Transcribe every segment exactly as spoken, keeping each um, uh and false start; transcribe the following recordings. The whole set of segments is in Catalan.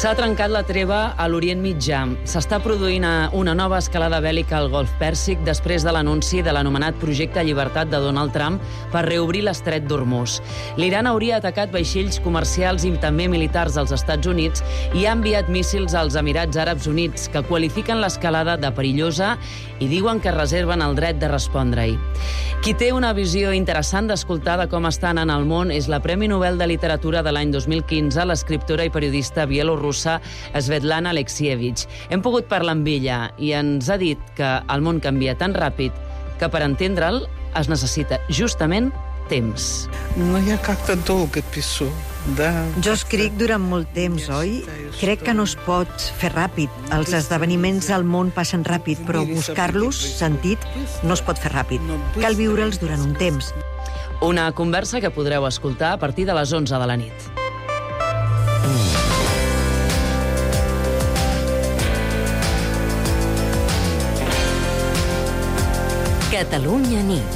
S'ha trencat la treva a l'Orient Mitjà. S'està produint una nova escalada bèl·lica al Golf Pèrsic després de l'anunci de l'anomenat Projecte Llibertat de Donald Trump per reobrir l'estret d'Hormuz. L'Iran hauria atacat vaixells comercials i també militars dels Estats Units i ha enviat míssils als Emirats Àrabs Units, que qualifiquen l'escalada de perillosa i diuen que reserven el dret de respondre-hi. Qui té una visió interessant d'escoltar de com està anant el món és la Premi Nobel de Literatura de l'any dos mil quinze, l'escriptora i periodista bielorrussa Svetlana Alexievich. Hem pogut parlar amb ella i ens ha dit que el món canvia tan ràpid que per entendre'l es necessita justament temps. No, я как-то долго пишу. Jo escric durant molt temps, oi? Crec que no es pot fer ràpid. Els esdeveniments al món passen ràpid, però buscar-los, sentit, no es pot fer ràpid. Cal viure'ls durant un temps. Una conversa que podreu escoltar a partir de les onze de la nit. Catalunya nit.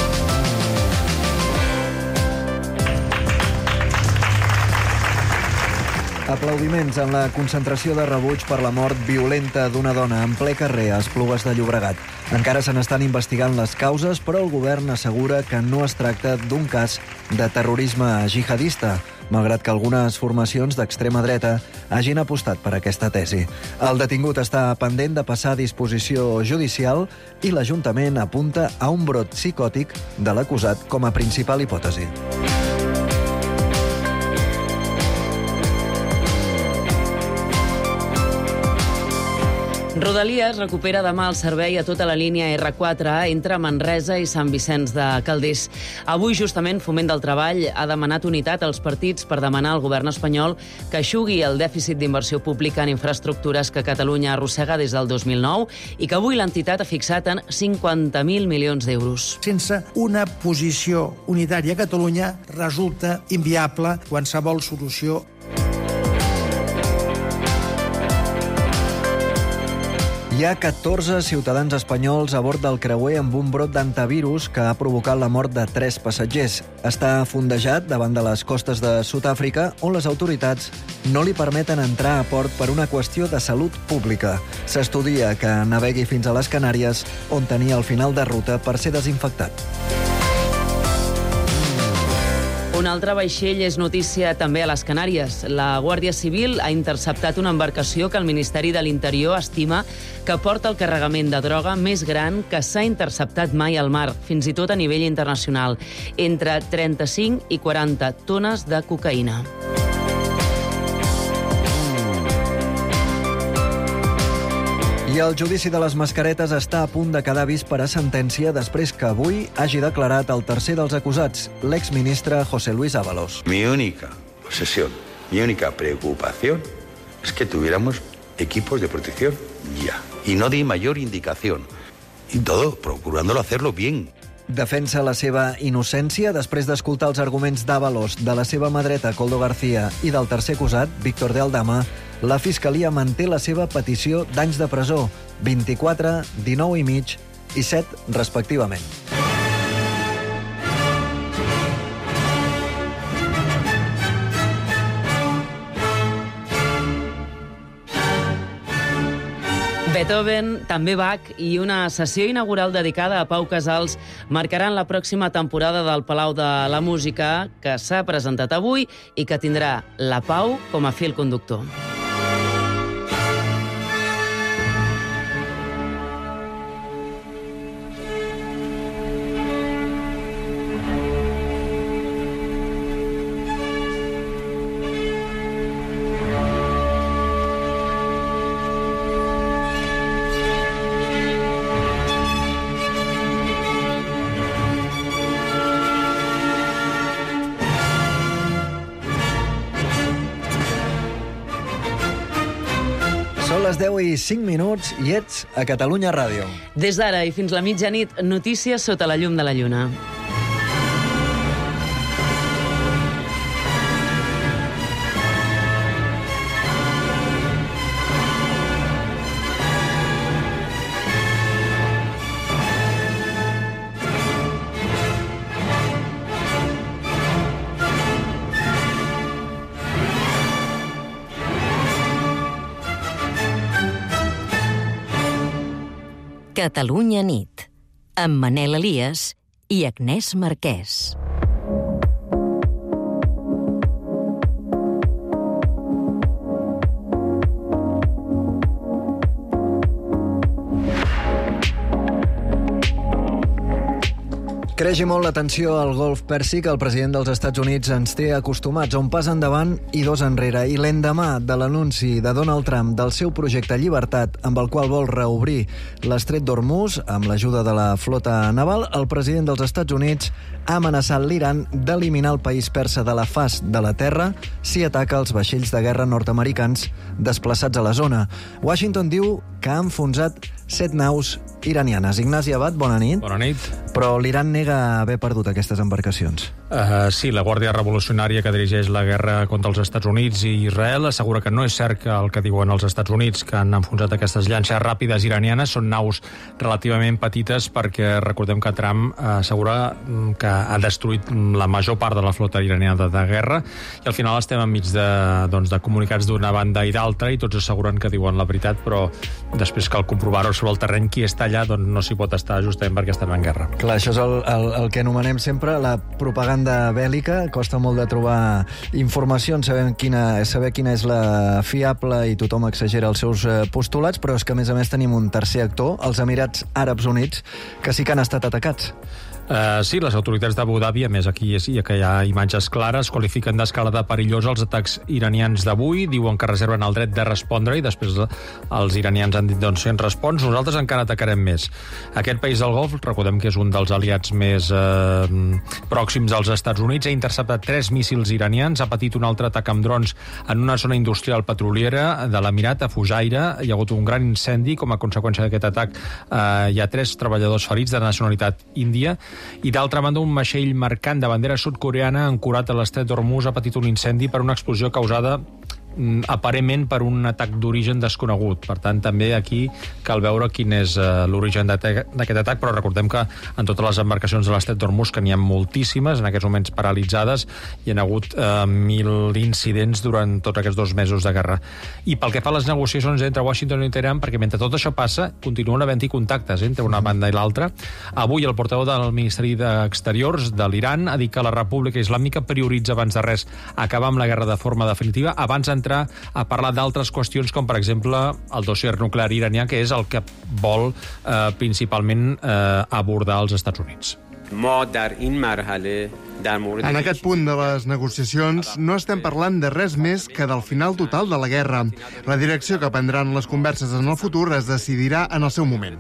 Aplaudiments en la concentració de rebuig per la mort violenta d'una dona en ple carrer a Esplugues de Llobregat. Encara se n'estan investigant les causes, però el govern assegura que no es tracta d'un cas de terrorisme jihadista, malgrat que algunes formacions d'extrema dreta hagin apostat per aquesta tesi. El detingut està pendent de passar a disposició judicial i l'Ajuntament apunta a un brot psicòtic de l'acusat com a principal hipòtesi. Rodalies recupera demà el servei a tota la línia erre quatre entre Manresa i Sant Vicenç de Calders. Avui, justament, Foment del Treball ha demanat unitat als partits per demanar al govern espanyol que eixugui el dèficit d'inversió pública en infraestructures que Catalunya arrossega des del dos mil nou i que avui l'entitat ha fixat en cinquanta mil milions d'euros. Sense una posició unitària a Catalunya resulta inviable qualsevol solució. Hi ha catorze ciutadans espanyols a bord del creuer amb un brot d'antivirus que ha provocat la mort de tres passatgers. Està fondejat davant de les costes de Sud-àfrica, on les autoritats no li permeten entrar a port per una qüestió de salut pública. S'estudia que navegui fins a les Canàries, on tenia el final de ruta per ser desinfectat. Un altre vaixell és notícia també a les Canàries. La Guàrdia Civil ha interceptat una embarcació que el Ministeri de l'Interior estima que porta el carregament de droga més gran que s'ha interceptat mai al mar, fins i tot a nivell internacional, entre trenta-cinc i quaranta tones de cocaïna. I el judici de les mascaretes està a punt de quedar vist per a sentència després que avui hagi declarat el tercer dels acusats, l'exministre José Luis Ábalos. Mi única obsesión, mi única preocupación es que tuviéramos equipos de protección ya. Y no di mayor indicación. Y todo procurándolo hacerlo bien. Defensa la seva innocència després d'escoltar els arguments d'Ábalos, de la seva mà dreta, Koldo García, i del tercer acusat, Víctor de Aldama. La Fiscalia manté la seva petició d'anys de presó, vint-i-quatre, dinou i mig i set, respectivament. Beethoven, també Bach i una sessió inaugural dedicada a Pau Casals marcaran la pròxima temporada del Palau de la Música, que s'ha presentat avui i que tindrà la Pau com a fil conductor. Són les deu i cinc minuts i ets a Catalunya Ràdio. Des d'ara i fins la mitjanit, notícies sota la llum de la lluna. Catalunya nit, amb Manel Elias i Agnès Marquès. Creix molt l'atenció al golf Pèrsic. El president dels Estats Units ens té acostumats a un pas endavant i dos enrere. I l'endemà de l'anunci de Donald Trump del seu projecte Llibertat, amb el qual vol reobrir l'estret d'Hormuz amb l'ajuda de la flota naval, el president dels Estats Units ha amenaçat l'Iran d'eliminar el país persa de la faç de la terra si ataca els vaixells de guerra nord-americans desplaçats a la zona. Washington diu que ha enfonsat set naus iranianes. Ignasi Abad, bona nit. Bona nit. Però l'Iran nega haver perdut aquestes embarcacions. Uh, sí, la Guàrdia Revolucionària que dirigeix la guerra contra els Estats Units i Israel assegura que no és cert que el que diuen els Estats Units, que han enfonsat aquestes llanxes ràpides iranianes, són naus relativament petites, perquè recordem que Trump assegura que ha destruït la major part de la flota iraniana de guerra, i al final estem enmig de, doncs, de comunicats d'una banda i d'altra, i tots asseguren que diuen la veritat, però després cal comprovar-ho sobre el terreny qui està allà, doncs no s'hi pot estar justament perquè estem en guerra. Clar, això és el, el, el que anomenem sempre la propaganda bèl·lica. Costa molt de trobar informació, saber quina, saber quina és la fiable, i tothom exagera els seus postulats, però és que a més a més tenim un tercer actor, els Emirats Àrabs Units, que sí que han estat atacats. Uh, sí, les autoritats d'Abu Dhabi, a més aquí sí que hi ha imatges clares, qualifiquen d'escalada perillosa els atacs iranians d'avui, diuen que reserven el dret de respondre, i després els iranians han dit, doncs, si ens respons, nosaltres encara atacarem més. Aquest país del Golf, recordem que és un dels aliats més eh, pròxims als Estats Units, ha interceptat tres míssils iranians, ha patit un altre atac amb drons en una zona industrial petroliera de l'Emirat, a Fujairah. Hi ha hagut un gran incendi, com a conseqüència d'aquest atac eh, hi ha tres treballadors ferits de nacionalitat índia. I d'altra banda, un vaixell mercant de bandera sud-coreana ancorat a l'estret d'Hormuz ha patit un incendi per una explosió causada aparentment per un atac d'origen desconegut. Per tant, també aquí cal veure quin és uh, l'origen d'aquest atac, però recordem que en totes les embarcacions de l'estret d'Hormuz, que n'hi ha moltíssimes, en aquests moments paralitzades, hi ha hagut uh, mil incidents durant tots aquests dos mesos de guerra. I pel que fa a les negociacions entre Washington i Teheran, perquè mentre tot això passa, continuen havent-hi contactes entre una banda i l'altra. Avui el portaveu del Ministeri d'Exteriors de l'Iran ha dit que la República Islàmica prioritza abans de res acabar amb la guerra de forma definitiva, abans d'entrar a parlar d'altres qüestions, com per exemple el dossier nuclear iranià, que és el que vol eh, principalment eh, abordar els Estats Units. En aquest punt de les negociacions no estem parlant de res més que del final total de la guerra. La direcció que prendran les converses en el futur es decidirà en el seu moment.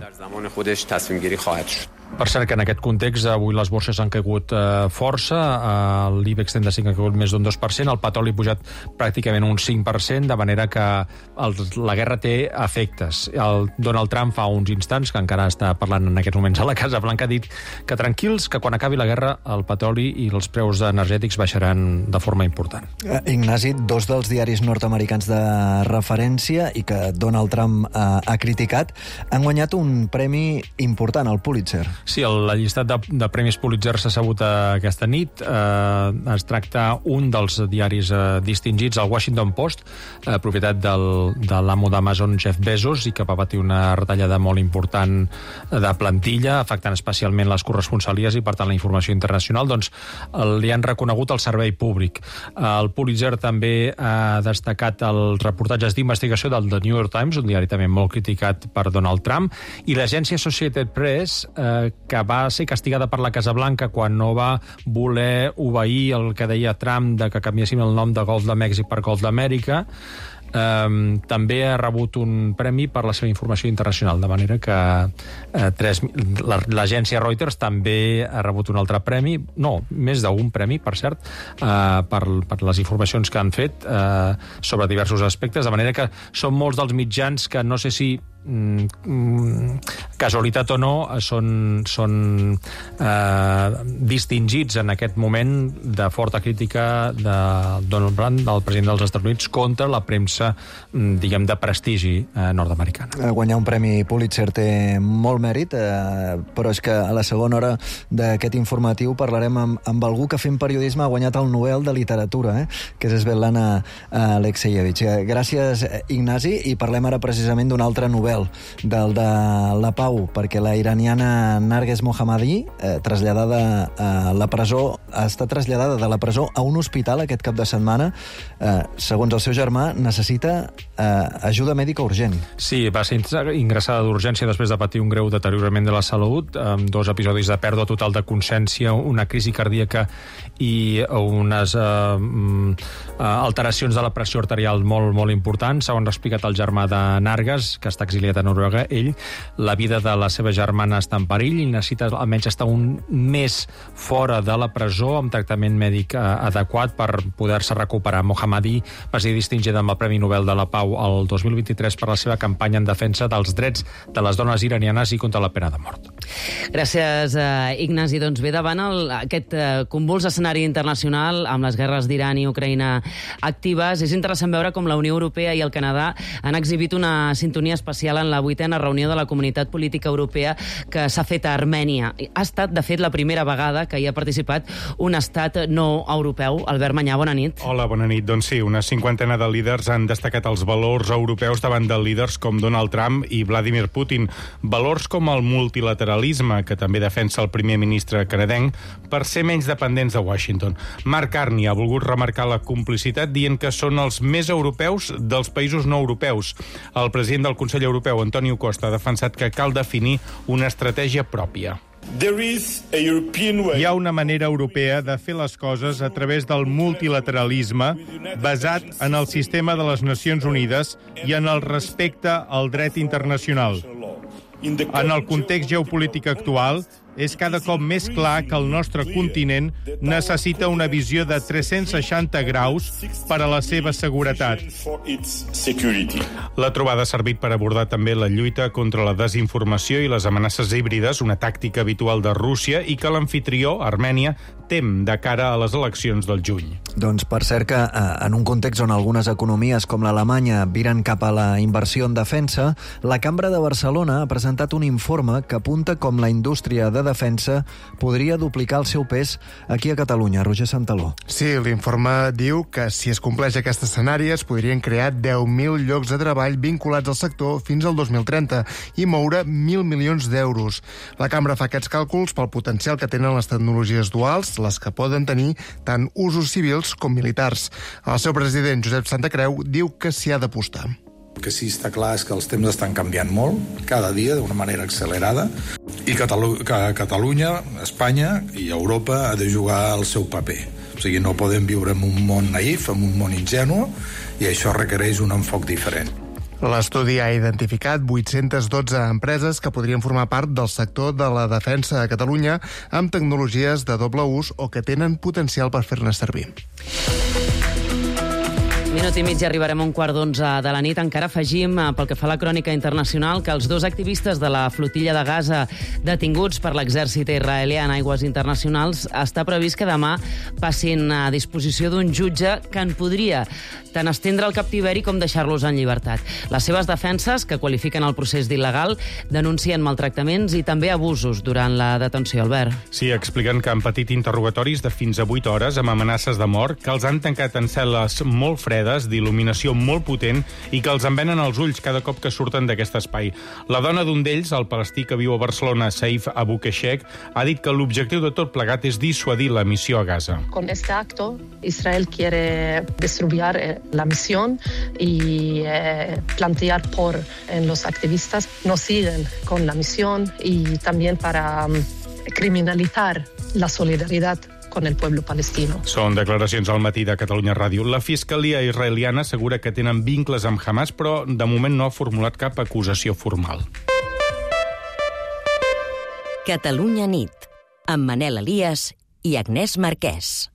Per cert que en aquest context avui les borses han caigut eh, força, eh, l'IBEX trenta cinc ha caigut més d'un dos per cent, el petroli ha pujat pràcticament un cinc per cent, de manera que el, la guerra té efectes. El Donald Trump fa uns instants, que encara està parlant en aquests moments a la Casa Blanca, ha dit que tranquils, que quan acabi la guerra el petroli i els preus energètics baixaran de forma important. Eh, Ignasi, dos dels diaris nord-americans de referència i que Donald Trump eh, ha criticat, han guanyat un premi important, el Pulitzer. Sí, el, la llistat de, de premis Pulitzer s'ha sabut aquesta nit. Eh, es tracta un dels diaris eh, distingits, el Washington Post, eh, propietat del, de l'amo d'Amazon, Jeff Bezos, i que va patir una retallada molt important de plantilla, afectant especialment les corresponsalies i, per tant, la informació internacional. Doncs el, li han reconegut el servei públic. El Pulitzer també ha destacat els reportatges d'investigació del The New York Times, un diari també molt criticat per Donald Trump, i l'agència Associated Press, eh, que va ser castigada per la Casa Blanca quan no va voler obeir el que deia Trump de que canviéssim el nom de Golf de Mèxic per Golf d'Amèrica. Um, també ha rebut un premi per la seva informació internacional, de manera que uh, tres, l'agència Reuters també ha rebut un altre premi, no, més d'un premi, per cert, uh, per, per les informacions que han fet uh, sobre diversos aspectes, de manera que són molts dels mitjans que no sé si casualitat o no, són, són eh, distingits en aquest moment de forta crítica de Donald Trump, del president dels Estats Units, contra la premsa, diguem, de prestigi eh, nord-americana. Guanyar un premi Pulitzer té molt mèrit, eh, però és que a la segona hora d'aquest informatiu parlarem amb, amb algú que fent periodisme ha guanyat el Nobel de Literatura, eh, que és Svetlana Alexievich. Gràcies, Ignasi, i parlem ara precisament d'un altre Nobel Nobel, del de la pau, perquè la iraniana Narges Mohammadi, eh, traslladada a la presó, ha estat traslladada de la presó a un hospital aquest cap de setmana. Eh, segons el seu germà, necessita eh, ajuda mèdica urgent. Sí, va ser ingressada d'urgència després de patir un greu deteriorament de la salut, amb dos episodis de pèrdua total de consciència, una crisi cardíaca i unes eh, alteracions de la pressió arterial molt, molt importants. Segons ha explicat el germà de Narges, que està exiliat a Noruega, ell, la vida de la seva germana està en perill i necessita almenys estar un mes fora de la presó amb tractament mèdic eh, adequat per poder-se recuperar. Mohammadi va ser distingida amb el Premi Nobel de la Pau el dos mil vint-i-tres per la seva campanya en defensa dels drets de les dones iranianes i contra la pena de mort. Gràcies, eh, Ignasi. Doncs ve davant el, aquest eh, convuls escenari internacional amb les guerres d'Iran i Ucraïna actives. És interessant veure com la Unió Europea i el Canadà han exhibit una sintonia especial en la vuitena reunió de la Comunitat Política Europea que s'ha fet a Armènia. Ha estat, de fet, la primera vegada que hi ha participat un estat no europeu. Albert Manyà, bona nit. Hola, bona nit. Doncs sí, una cinquantena de líders han destacat els valors europeus davant de líders com Donald Trump i Vladimir Putin. Valors com el multilateralisme, que també defensa el primer ministre canadenc, per ser menys dependents de Washington. Mark Carney ha volgut remarcar la complicitat dient que són els més europeus dels països no europeus. El president del Consell Europeu, Antonio Costa, ha defensat que cal definir una estratègia pròpia. Hi ha una manera europea de fer les coses a través del multilateralisme basat en el sistema de les Nacions Unides i en el respecte al dret internacional. En el context geopolític actual, és cada cop més clar que el nostre continent necessita una visió de tres-cents seixanta graus per a la seva seguretat. La trobada ha servit per abordar també la lluita contra la desinformació i les amenaces híbrides, una tàctica habitual de Rússia i que l'anfitrió, Armènia, tem de cara a les eleccions del juny. Doncs per cert que en un context on algunes economies com l'Alemanya viren cap a la inversió en defensa, la Cambra de Barcelona ha presentat un informe que apunta com la indústria de defensa podria duplicar el seu pes aquí a Catalunya. Roger Santaló. Sí, l'informe diu que si es compleix aquest escenari es podrien crear deu mil llocs de treball vinculats al sector fins al dos mil trenta i moure mil milions d'euros. La Cambra fa aquests càlculs pel potencial que tenen les tecnologies duals, les que poden tenir tant usos civils com militars. El seu president, Josep Santacreu, diu que s'hi ha d'apostar. El que sí està clar és que els temps estan canviant molt, cada dia, d'una manera accelerada, i Catalu que Catalunya, Espanya i Europa ha de jugar el seu paper. O sigui, no podem viure en un món naïf, en un món ingenu, i això requereix un enfoc diferent. L'estudi ha identificat vuit-centes dotze empreses que podrien formar part del sector de la defensa a Catalunya amb tecnologies de doble ús o que tenen potencial per fer-ne servir. Minut i mig i arribarem a un quart d'onze de la nit. Encara afegim, pel que fa a la crònica internacional, que els dos activistes de la flotilla de Gaza detinguts per l'exèrcit israelià en aigües internacionals està previst que demà passin a disposició d'un jutge que en podria tant estendre el captiveri com deixar-los en llibertat. Les seves defenses, que qualifiquen el procés d'il·legal, denuncien maltractaments i també abusos durant la detenció, Albert. Sí, expliquen que han patit interrogatoris de fins a vuit hores amb amenaces de mort, que els han tancat en cel·les molt fredes, d'il·luminació molt potent i que els envenen els ulls cada cop que surten d'aquest espai. La dona d'un d'ells, el palestí que viu a Barcelona, Saif Abu Keshek, ha dit que l'objectiu de tot plegat és dissuadir la missió a Gaza. Con este acto, Israel quiere destruir la misión y eh, plantear por en los activistas no siguen con la misión y también para um, criminalizar la solidaridad con el pueblo palestino. Són declaracions al matí de Catalunya Ràdio. La fiscalia israeliana assegura que tenen vincles amb Hamas, però de moment no ha formulat cap acusació formal. Catalunya nit, amb Manel Elias i Agnès Marquès.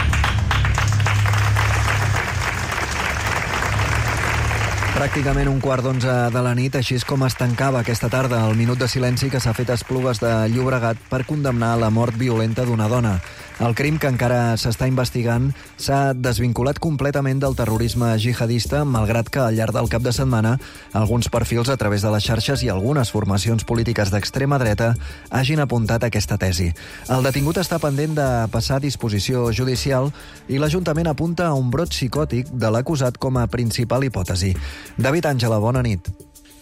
Pràcticament un quart d'onze de la nit, així és com es tancava aquesta tarda el minut de silenci que s'ha fet a Esplugues de Llobregat per condemnar la mort violenta d'una dona. El crim, que encara s'està investigant, s'ha desvinculat completament del terrorisme jihadista, malgrat que al llarg del cap de setmana alguns perfils a través de les xarxes i algunes formacions polítiques d'extrema dreta hagin apuntat aquesta tesi. El detingut està pendent de passar a disposició judicial i l'Ajuntament apunta a un brot psicòtic de l'acusat com a principal hipòtesi. David Àngela, bona nit.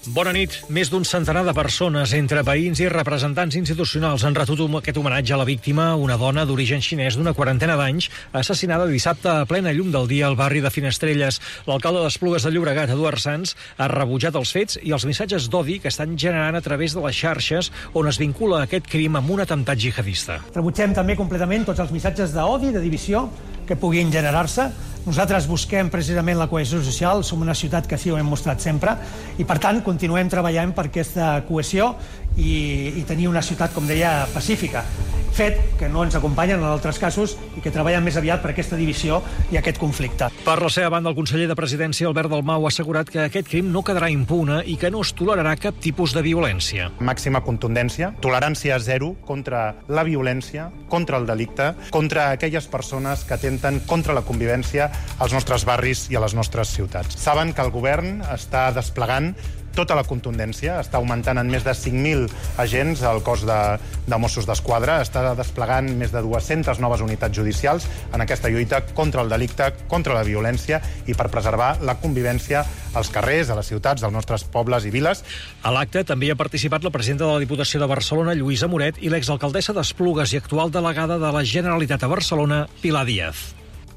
Bona nit. Més d'un centenar de persones, entre veïns i representants institucionals, han retut aquest homenatge a la víctima, una dona d'origen xinès d'una quarantena d'anys, assassinada dissabte a plena llum del dia al barri de Finestrelles. L'alcalde d'Esplugues de Llobregat, Eduard Sans, ha rebutjat els fets i els missatges d'odi que estan generant a través de les xarxes on es vincula aquest crim amb un atemptat jihadista. Rebutgem també completament tots els missatges d'odi, de divisió, que puguin generar-se. Nosaltres busquem precisament la cohesió social, som una ciutat que així ho hem mostrat sempre, i per tant continuem treballant per aquesta cohesió i, i tenir una ciutat, com deia, pacífica. Fet que no ens acompanyen en altres casos i que treballen més aviat per aquesta divisió i aquest conflicte. Per la seva banda, el conseller de Presidència, Albert Dalmau, ha assegurat que aquest crim no quedarà impune i que no es tolerarà cap tipus de violència. Màxima contundència, tolerància zero contra la violència, contra el delicte, contra aquelles persones que atenten contra la convivència als nostres barris i a les nostres ciutats. Saben que el govern està desplegant tota la contundència, està augmentant en més de cinc mil agents el cos de, de Mossos d'Esquadra, està desplegant més de dues-centes noves unitats judicials en aquesta lluita contra el delicte, contra la violència i per preservar la convivència als carrers, a les ciutats, als nostres pobles i viles. A l'acte també ha participat la presidenta de la Diputació de Barcelona, Lluïsa Moret, i l'exalcaldessa d'Esplugues i actual delegada de la Generalitat a Barcelona, Pilar Díaz.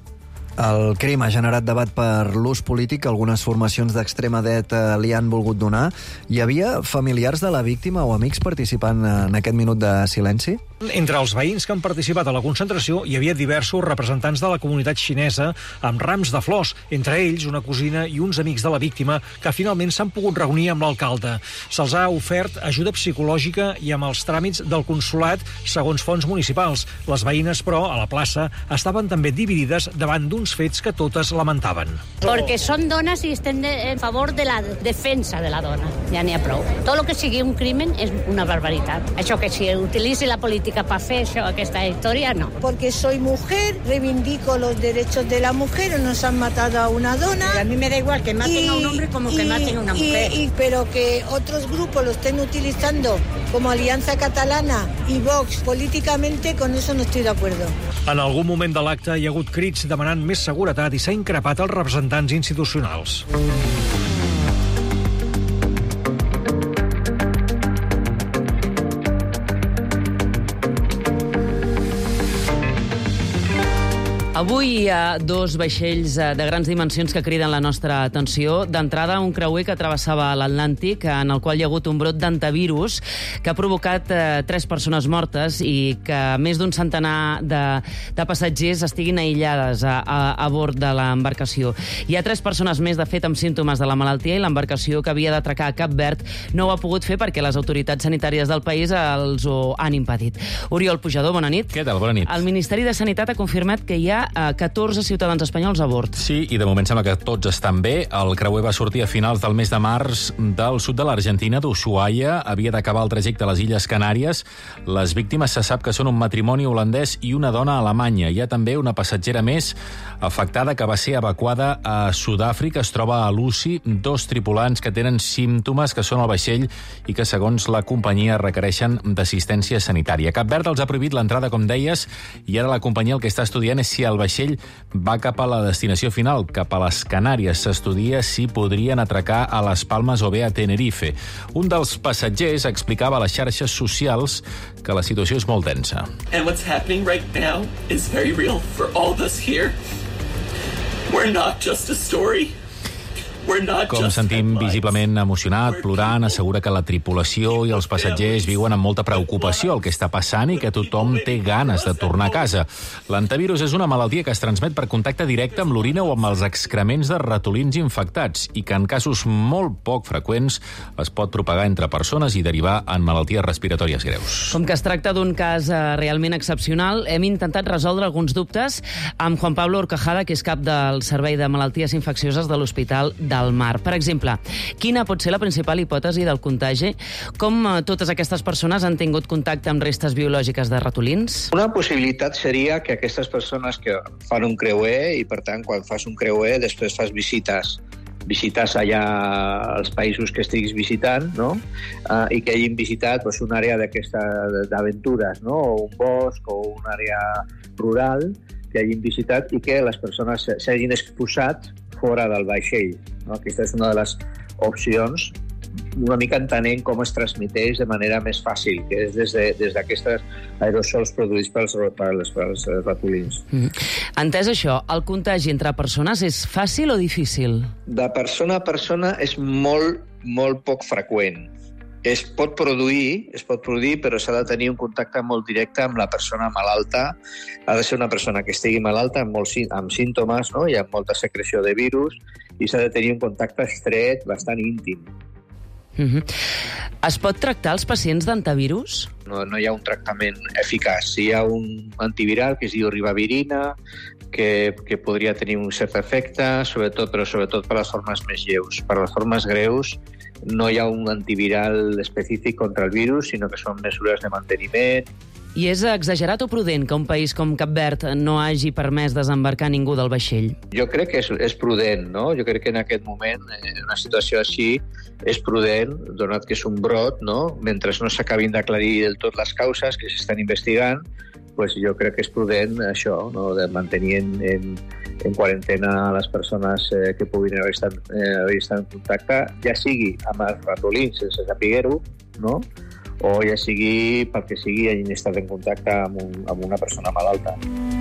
El crim ha generat debat per l'ús polític que algunes formacions d'extrema dreta li han volgut donar. Hi havia familiars de la víctima o amics participant en aquest minut de silenci? Entre els veïns que han participat a la concentració hi havia diversos representants de la comunitat xinesa amb rams de flors, entre ells una cosina i uns amics de la víctima que finalment s'han pogut reunir amb l'alcalde. Se'ls ha ofert ajuda psicològica i amb els tràmits del consolat segons fons municipals. Les veïnes, però, a la plaça estaven també dividides davant d'uns fets que totes lamentaven. Perquè són dones i estem de, en favor de la defensa de la dona. Ja n'hi ha prou. Tot el que sigui un crimen és una barbaritat. Això que si utilitzi la política para hacer això, aquesta història, no. Porque soy mujer, reivindico los derechos de la mujer, nos han matado a una dona. Y a mí me da igual que maten y, a un hombre como y, que maten a una mujer. Y, y, pero que otros grupos lo estén utilizando como Alianza Catalana y Vox políticamente, con eso no estoy de acuerdo. En algun moment de l'acte hi ha hagut crits demanant més seguretat i s'ha increpat els representants institucionals. Avui hi ha dos vaixells de grans dimensions que criden la nostra atenció. D'entrada, un creuer que travessava l'Atlàntic, en el qual hi ha hagut un brot d'antivirus que ha provocat eh, tres persones mortes i que més d'un centenar de, de passatgers estiguin aïllades a, a, a bord de l'embarcació. Hi ha tres persones més, de fet, amb símptomes de la malaltia i l'embarcació que havia d'atracar a Cap Verd no ho ha pogut fer perquè les autoritats sanitàries del país els ho han impedit. Oriol Pujador, bona nit. Què tal? Bona nit. El Ministeri de Sanitat ha confirmat que hi ha catorze ciutadans espanyols a bord. Sí, i de moment sembla que tots estan bé. El creuer va sortir a finals del mes de març del sud de l'Argentina, d'Ushuaia. Havia d'acabar el trajecte a les Illes Canàries. Les víctimes se sap que són un matrimoni holandès i una dona alemanya. Hi ha també una passatgera més afectada que va ser evacuada a Sud-àfrica. Es troba a l'U C I dos tripulants que tenen símptomes que són al vaixell i que, segons la companyia, requereixen d'assistència sanitària. Cap Verd els ha prohibit l'entrada, com deies, i ara la companyia el que està estudiant és si el vaixell va cap a la destinació final, cap a les Canàries. S'estudia si podrien atracar a les Palmes o bé a Tenerife. Un dels passatgers explicava a les xarxes socials que la situació és molt tensa. And what's happening right now is very real for all of us here. We're not just a story. Com sentim visiblement emocionat, plorant, assegura que la tripulació i els passatgers viuen amb molta preocupació el que està passant i que tothom té ganes de tornar a casa. L'antivirus és una malaltia que es transmet per contacte directe amb l'orina o amb els excrements de ratolins infectats i que en casos molt poc freqüents es pot propagar entre persones i derivar en malalties respiratòries greus. Com que es tracta d'un cas eh, realment excepcional, hem intentat resoldre alguns dubtes amb Juan Pablo Horcajada, que és cap del Servei de Malalties Infeccioses de l'Hospital de del Mar. Per exemple, quina pot ser la principal hipòtesi del contagi? Com eh, totes aquestes persones han tingut contacte amb restes biològiques de ratolins? Una possibilitat seria que aquestes persones que fan un creuer i, per tant, quan fas un creuer, després fas visites visites allà als països que estiguis visitant, no? Uh, i que hagin visitat pues, una àrea d'aquesta d'aventures, no? O un bosc o una àrea rural que hagin visitat i que les persones s'hagin exposat fora del vaixell. No? Aquesta és una de les opcions una mica entenent com es transmeteix de manera més fàcil, que és des d'aquests de, aerosols produïts pels, pels, pels ratolins. Mm. Entès això, el contagi entre persones és fàcil o difícil? De persona a persona és molt, molt poc freqüent. Es pot produir, es pot produir, però s'ha de tenir un contacte molt directe amb la persona malalta. Ha de ser una persona que estigui malalta amb, molts, amb símptomes, no? I amb molta secreció de virus, i s'ha de tenir un contacte estret, bastant íntim. Uh-huh. Es pot tractar els pacients d'antivirus? No, no hi ha un tractament eficaç. Hi ha un antiviral que es diu ribavirina, que, que podria tenir un cert efecte, sobretot, però sobretot per les formes més lleus. Per les formes greus no hi ha un antiviral específic contra el virus, sinó que són mesures de manteniment. I és exagerat o prudent que un país com Cap Verd no hagi permès desembarcar ningú del vaixell? Jo crec que és, és prudent, no? Jo crec que en aquest moment, en una situació així, és prudent, donat que és un brot, no? Mentre no s'acabin d'aclarir del tot les causes que s'estan investigant, pues jo crec que és prudent això, no? De mantenir en, en, en quarantena a les persones eh, que puguin haver estat, eh, haver estat en contacte, ja sigui amb els ratolins, sense saber-ho, no? O ja sigui perquè sigui hagin estat en contacte amb, un, amb una persona malalta.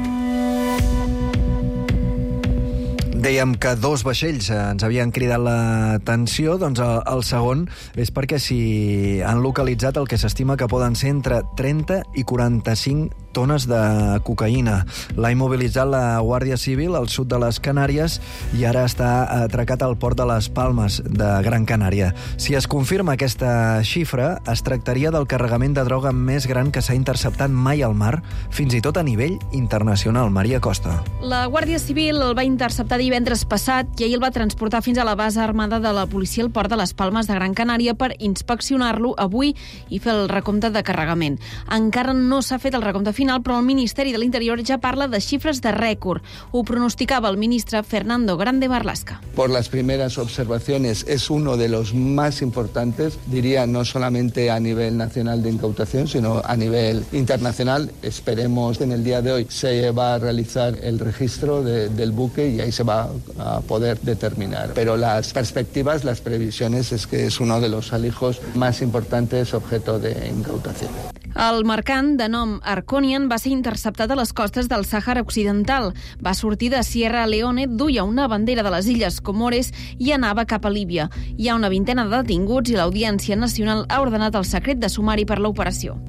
Dèiem que dos vaixells ens havien cridat l'atenció, doncs el, el segon és perquè s'hi han localitzat el que s'estima que poden ser entre trenta i quaranta-cinc tones de cocaïna. L'ha immobilitzat la Guàrdia Civil al sud de les Canàries i ara està atracat al port de les Palmes de Gran Canària. Si es confirma aquesta xifra, es tractaria del carregament de droga més gran que s'ha interceptat mai al mar, fins i tot a nivell internacional. Maria Costa. La Guàrdia Civil el va interceptar divendres passat i ahir el va transportar fins a la base armada de la policia al port de les Palmes de Gran Canària per inspeccionar-lo avui i fer el recompte de carregament. Encara no s'ha fet el recompte final, però el Ministeri de l'Interior ja parla de xifres de rècord. Ho pronosticava el ministre Fernando Grande Marlaska. Por las primeras observaciones es uno de los más importantes, diría no solamente a nivel nacional de incautación, sino a nivel internacional. Esperemos que en el día de hoy se va a realizar el registro de, del buque y ahí se va a poder determinar. Pero las perspectivas, las previsiones es que es uno de los alijos más importantes objeto de incautación. El mercant, de nom Arconian, va ser interceptat a les costes del Sàhara Occidental. Va sortir de Sierra Leone, duia una bandera de les Illes Comores i anava cap a Líbia. Hi ha una vintena de detinguts i l'Audiència Nacional ha ordenat el secret de sumari per l'operació.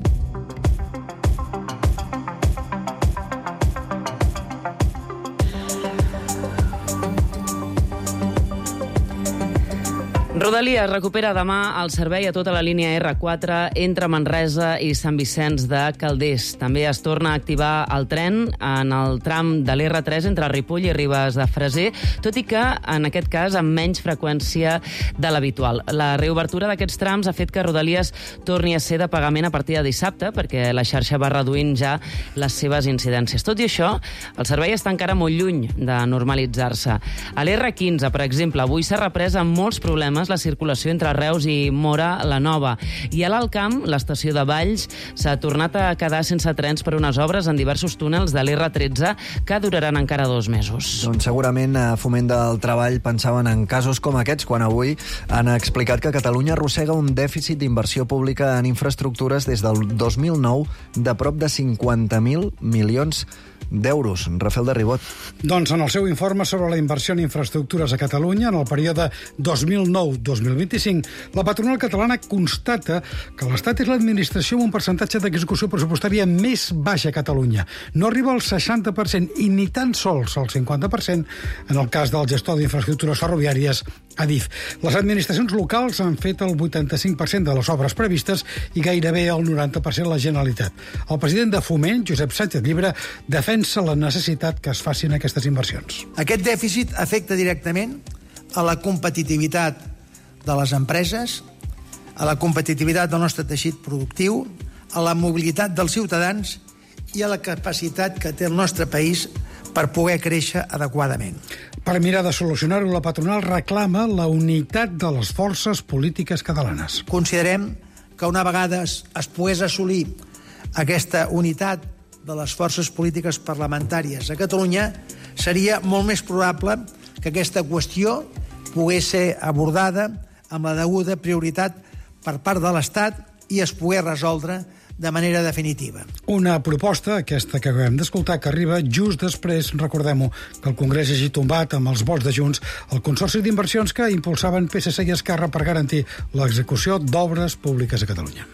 Rodalies recupera demà el servei a tota la línia erre quatre entre Manresa i Sant Vicenç de Calders. També es torna a activar el tren en el tram de l'erre tres entre Ripoll i Ribes de Freser, tot i que, en aquest cas, amb menys freqüència de l'habitual. La reobertura d'aquests trams ha fet que Rodalies torni a ser de pagament a partir de dissabte, perquè la xarxa va reduint ja les seves incidències. Tot i això, el servei està encara molt lluny de normalitzar-se. A l'erre quinze, per exemple, avui s'ha reprès amb molts problemes la circulació entre Reus i Móra la Nova. I a l'Alt Camp, l'estació de Valls, s'ha tornat a quedar sense trens per unes obres en diversos túnels de l'erre tretze que duraran encara dos mesos. Doncs segurament a Foment del Treball pensaven en casos com aquests, quan avui han explicat que Catalunya arrossega un dèficit d'inversió pública en infraestructures des del dos mil nou de prop de cinquanta mil milions d'euros. Rafael de Ribot. Doncs en el seu informe sobre la inversió en infraestructures a Catalunya en el període dos mil nou a dos mil vint-i-cinc, la patronal catalana constata que l'Estat és l'administració amb un percentatge d'execució pressupostària més baixa a Catalunya. No arriba al seixanta per cent i ni tan sols al cinquanta per cent en el cas del gestor d'infraestructures ferroviàries, Adif. Les administracions locals han fet el vuitanta-cinc per cent de les obres previstes i gairebé el noranta per cent la Generalitat. El president de Foment, Josep Sánchez Llibre, defensa la necessitat que es facin aquestes inversions. Aquest dèficit afecta directament a la competitivitat de les empreses, a la competitivitat del nostre teixit productiu, a la mobilitat dels ciutadans i a la capacitat que té el nostre país per poder créixer adequadament. Per mirar de solucionar-ho, la patronal reclama la unitat de les forces polítiques catalanes. Considerem que una vegada es, es pogués assolir aquesta unitat de les forces polítiques parlamentàries a Catalunya, seria molt més probable que aquesta qüestió pogués ser abordada amb la deguda prioritat per part de l'Estat i es pogués resoldre de manera definitiva. Una proposta, aquesta que acabem d'escoltar, que arriba just després, recordem-ho, que el Congrés hagi tombat amb els vots de Junts el Consorci d'Inversions que impulsaven P S C i Esquerra per garantir l'execució d'obres públiques a Catalunya.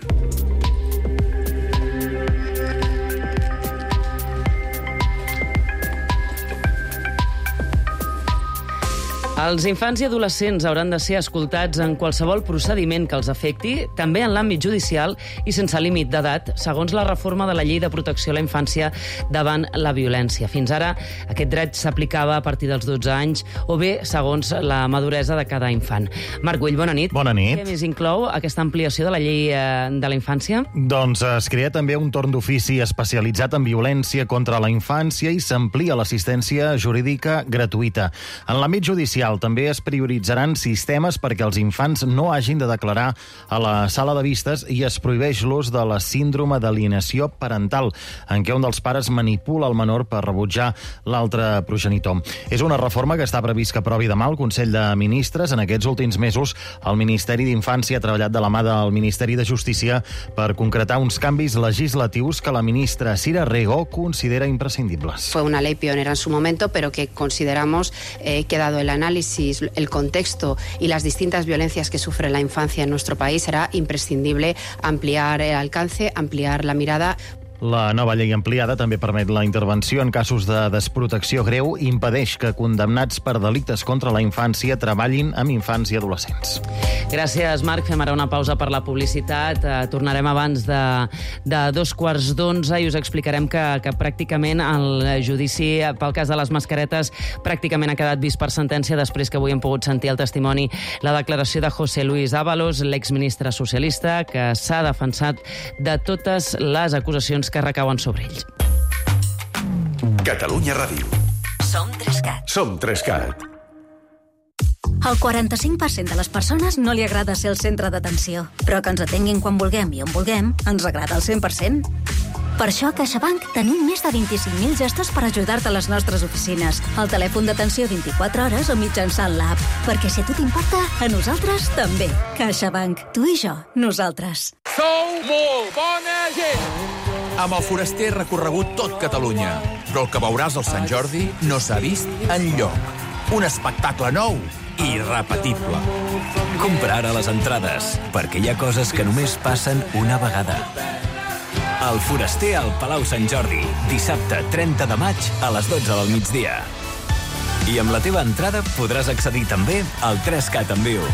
Els infants i adolescents hauran de ser escoltats en qualsevol procediment que els afecti, també en l'àmbit judicial i sense límit d'edat, segons la reforma de la Llei de Protecció a la Infància davant la violència. Fins ara, aquest dret s'aplicava a partir dels dotze anys o bé segons la maduresa de cada infant. Marc Güell, bona nit. Bona nit. Què més inclou aquesta ampliació de la Llei de la Infància? Doncs es crea també un torn d'ofici especialitzat en violència contra la infància i s'amplia l'assistència jurídica gratuïta. En l'àmbit judicial també es prioritzaran sistemes perquè els infants no hagin de declarar a la sala de vistes i es prohibeix l'ús de la síndrome d'alienació parental, en què un dels pares manipula el menor per rebutjar l'altre progenitor. És una reforma que està previst que aprovi demà el Consell de Ministres. En aquests últims mesos, el Ministeri d'Infància ha treballat de la mà del Ministeri de Justícia per concretar uns canvis legislatius que la ministra Sira Rego considera imprescindibles. Fue una ley pionera en su momento, pero que consideramos eh, que dado el análisis, el contexto y las distintas violencias que sufre la infancia en nuestro país, será imprescindible ampliar el alcance, ampliar la mirada. La nova llei ampliada també permet la intervenció en casos de desprotecció greu i impedeix que condemnats per delictes contra la infància treballin amb infants i adolescents. Gràcies, Marc. Fem ara una pausa per la publicitat. Eh, tornarem abans de, de dos quarts d'onze i us explicarem que, que pràcticament el judici pel cas de les mascaretes pràcticament ha quedat vist per sentència després que avui hem pogut sentir el testimoni, la declaració de José Luis Ábalos, l'exministre socialista, que s'ha defensat de totes les acusacions que recauen sobre ells. Catalunya Ràdio. Som Trescat. Som Trescat. Al quaranta-cinc per cent de les persones no li agrada ser el centre d'atenció, però que ens atenguin quan vulguem i on vulguem ens agrada al cent per cent. Per això a CaixaBank tenim més de vint-i-cinc mil gestos per ajudar-te a les nostres oficines, al telèfon d'atenció vint-i-quatre hores o mitjançant l'app. Perquè si a tu t'importa, a nosaltres també. CaixaBank. Tu i jo. Nosaltres. Sou molt bona gent! Amb el Foraster he recorregut tot Catalunya, però el que veuràs al Sant Jordi no s'ha vist enlloc. Un espectacle nou i irrepetible. Compra ara les entrades, perquè hi ha coses que només passen una vegada. El Foraster al Palau Sant Jordi, dissabte trenta de maig a les dotze del migdia. I amb la teva entrada podràs accedir també al Trescat en viu.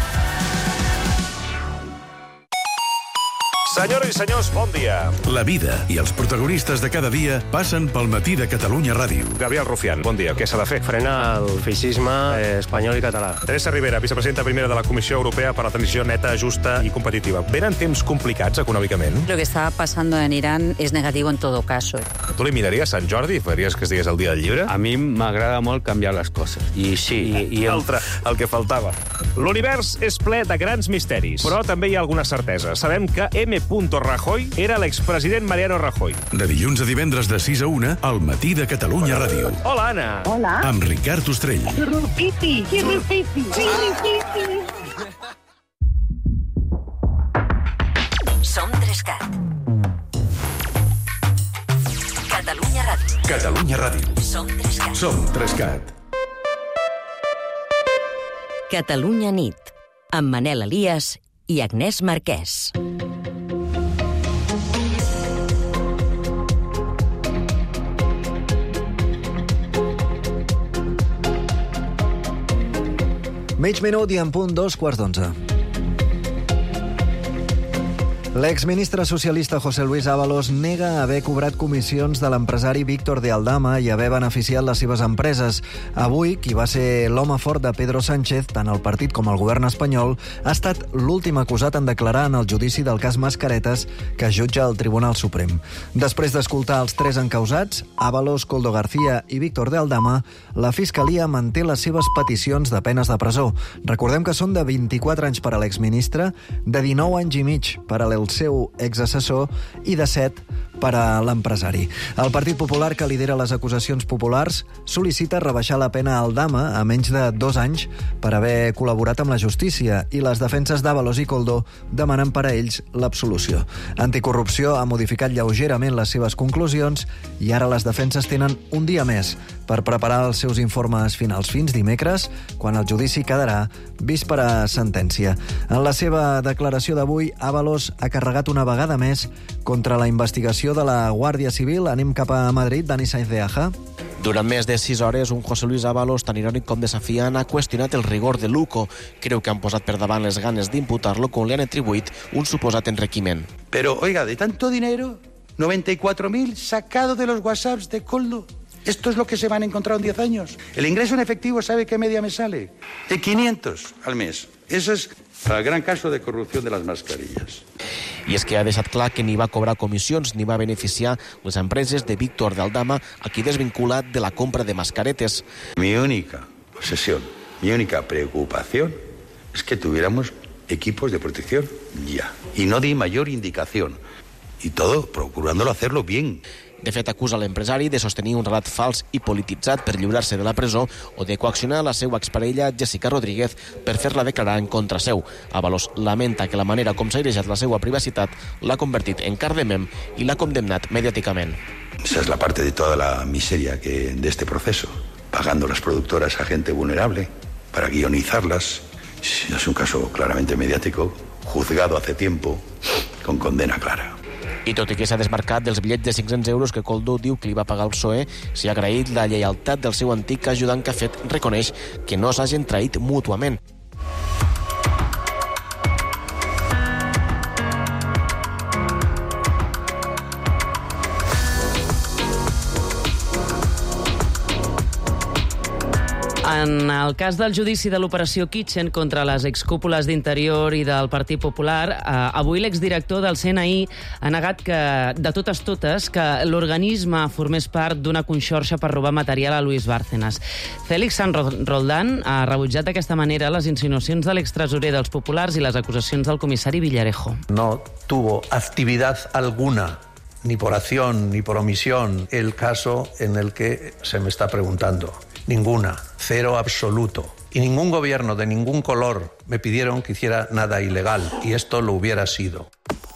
Senyores i senyors, bon dia. La vida i els protagonistes de cada dia passen pel matí de Catalunya Ràdio. Gabriel Rufián, bon dia. Què s'ha de fer? Frenar el feixisme espanyol i català. Teresa Rivera, vicepresidenta primera de la Comissió Europea per la Transició Neta, Justa y Competitiva. ¿Venen temps complicats econòmicament? Lo que está pasando en Irán es negativo en todo caso. Tu li miraries Sant Jordi i faries que estigués el dia del llibre? A mi m'agrada molt canviar les coses. I sí. I, i el... Altre, el que faltava. L'univers és ple de grans misteris, però també hi ha alguna certesa. Sabem que M. Rajoy era l'expresident Mariano Rajoy. De dilluns a divendres de sis a una, al matí de Catalunya Ràdio. Hola, Anna. Hola. Amb Ricard Ostrell. Xirrupipi, xirrupipi, xirrupipi. Som Trescat. Catalunya Ràdio. Catalunya Ràdio. Som Trescat. Som Trescat. Catalunya nit, amb Manel Elias i Agnès Marquès. Mig minut i en punt dos quarts d'onze. L'exministre socialista José Luis Ábalos nega haver cobrat comissions de l'empresari Víctor de Aldama i haver beneficiat les seves empreses. Avui, qui va ser l'home fort de Pedro Sánchez, tant el partit com el govern espanyol, ha estat l'últim acusat en declarar en el judici del cas Mascaretes que jutja el Tribunal Suprem. Després d'escoltar els tres encausats, Ábalos, Koldo García i Víctor de Aldama, la Fiscalia manté les seves peticions de penes de presó. Recordem que són de vint-i-quatre anys per a l'exministre, de dinou anys i mig per a el seu exassessor i de set per a l'empresari. El Partit Popular, que lidera les acusacions populars, sol·licita rebaixar la pena a Aldama a menys de dos anys per haver col·laborat amb la justícia, i les defenses d'Ábalos i Koldo demanen per a ells l'absolució. Anticorrupció ha modificat lleugerament les seves conclusions i ara les defenses tenen un dia més per preparar els seus informes finals fins dimecres, quan el judici quedarà vist per a sentència. En la seva declaració d'avui, Ábalos ha carregat una vegada més contra la investigació de la Guàrdia Civil. Anem cap a Madrid. Dani Sainz de Aja. Durant més de sis hores, un José Luis Ábalos, tan irònic com desafiant, ha qüestionat el rigor de Luco. Creu que han posat per davant les ganes d'imputar-lo quan li han atribuït un suposat enriquiment. Pero, oiga, de tanto dinero, noventa y cuatro mil sacado de los WhatsApps de Koldo. Esto es lo que se van a encontrar en diez años. El ingreso en efectivo, ¿sabe qué media me sale? De quinientos al mes. Eso es el gran caso de corrupción de las mascarillas. I és que ha deixat clar que ni va cobrar comissions ni va beneficiar les empreses de Víctor de Aldama, a qui desvinculat de la compra de mascaretes. Mi única obsesión, mi única preocupación es que tuviéramos equipos de protección ya. Y no di mayor indicación. Y todo procurándolo hacerlo bien. De fet, acusa l'empresari de sostenir un relat fals i polititzat per lliurar-se de la presó o de coaccionar la seva exparella Jessica Rodríguez per fer-la declarar en contra seu. Ábalos lamenta que la manera com s'ha airejat la seva privacitat l'ha convertit en cardemem i l'ha condemnat mediàticament. Esa es la parte de toda la miseria que de este proceso, pagando las productoras a gente vulnerable para guionizarlas. Es un caso claramente mediático, juzgado hace tiempo, con condena clara. I tot i que s'ha desmarcat dels bitllets de cinc-cents euros que Koldo diu que li va pagar el P S O E, s'hi ha agraït la lleialtat del seu antic ajudant, que ha fet reconeix que no s'hagin traït mútuament. En el cas del judici de l'operació Kitchen contra les excúpules d'Interior i del Partit Popular, eh, avui l'exdirector del C N I ha negat que, de totes totes, que l'organisme formés part d'una conxorxa per robar material a Luis Bárcenas. Félix Sanz Roldán ha rebutjat d'aquesta manera les insinuacions de l'extresorer dels Populars i les acusacions del comissari Villarejo. No tuvo actividad alguna, ni por acción ni por omisión, el caso en el que se me está preguntando. Ninguna, cero absoluto. Y ningún gobierno de ningún color me pidieron que hiciera nada ilegal, y esto lo hubiera sido.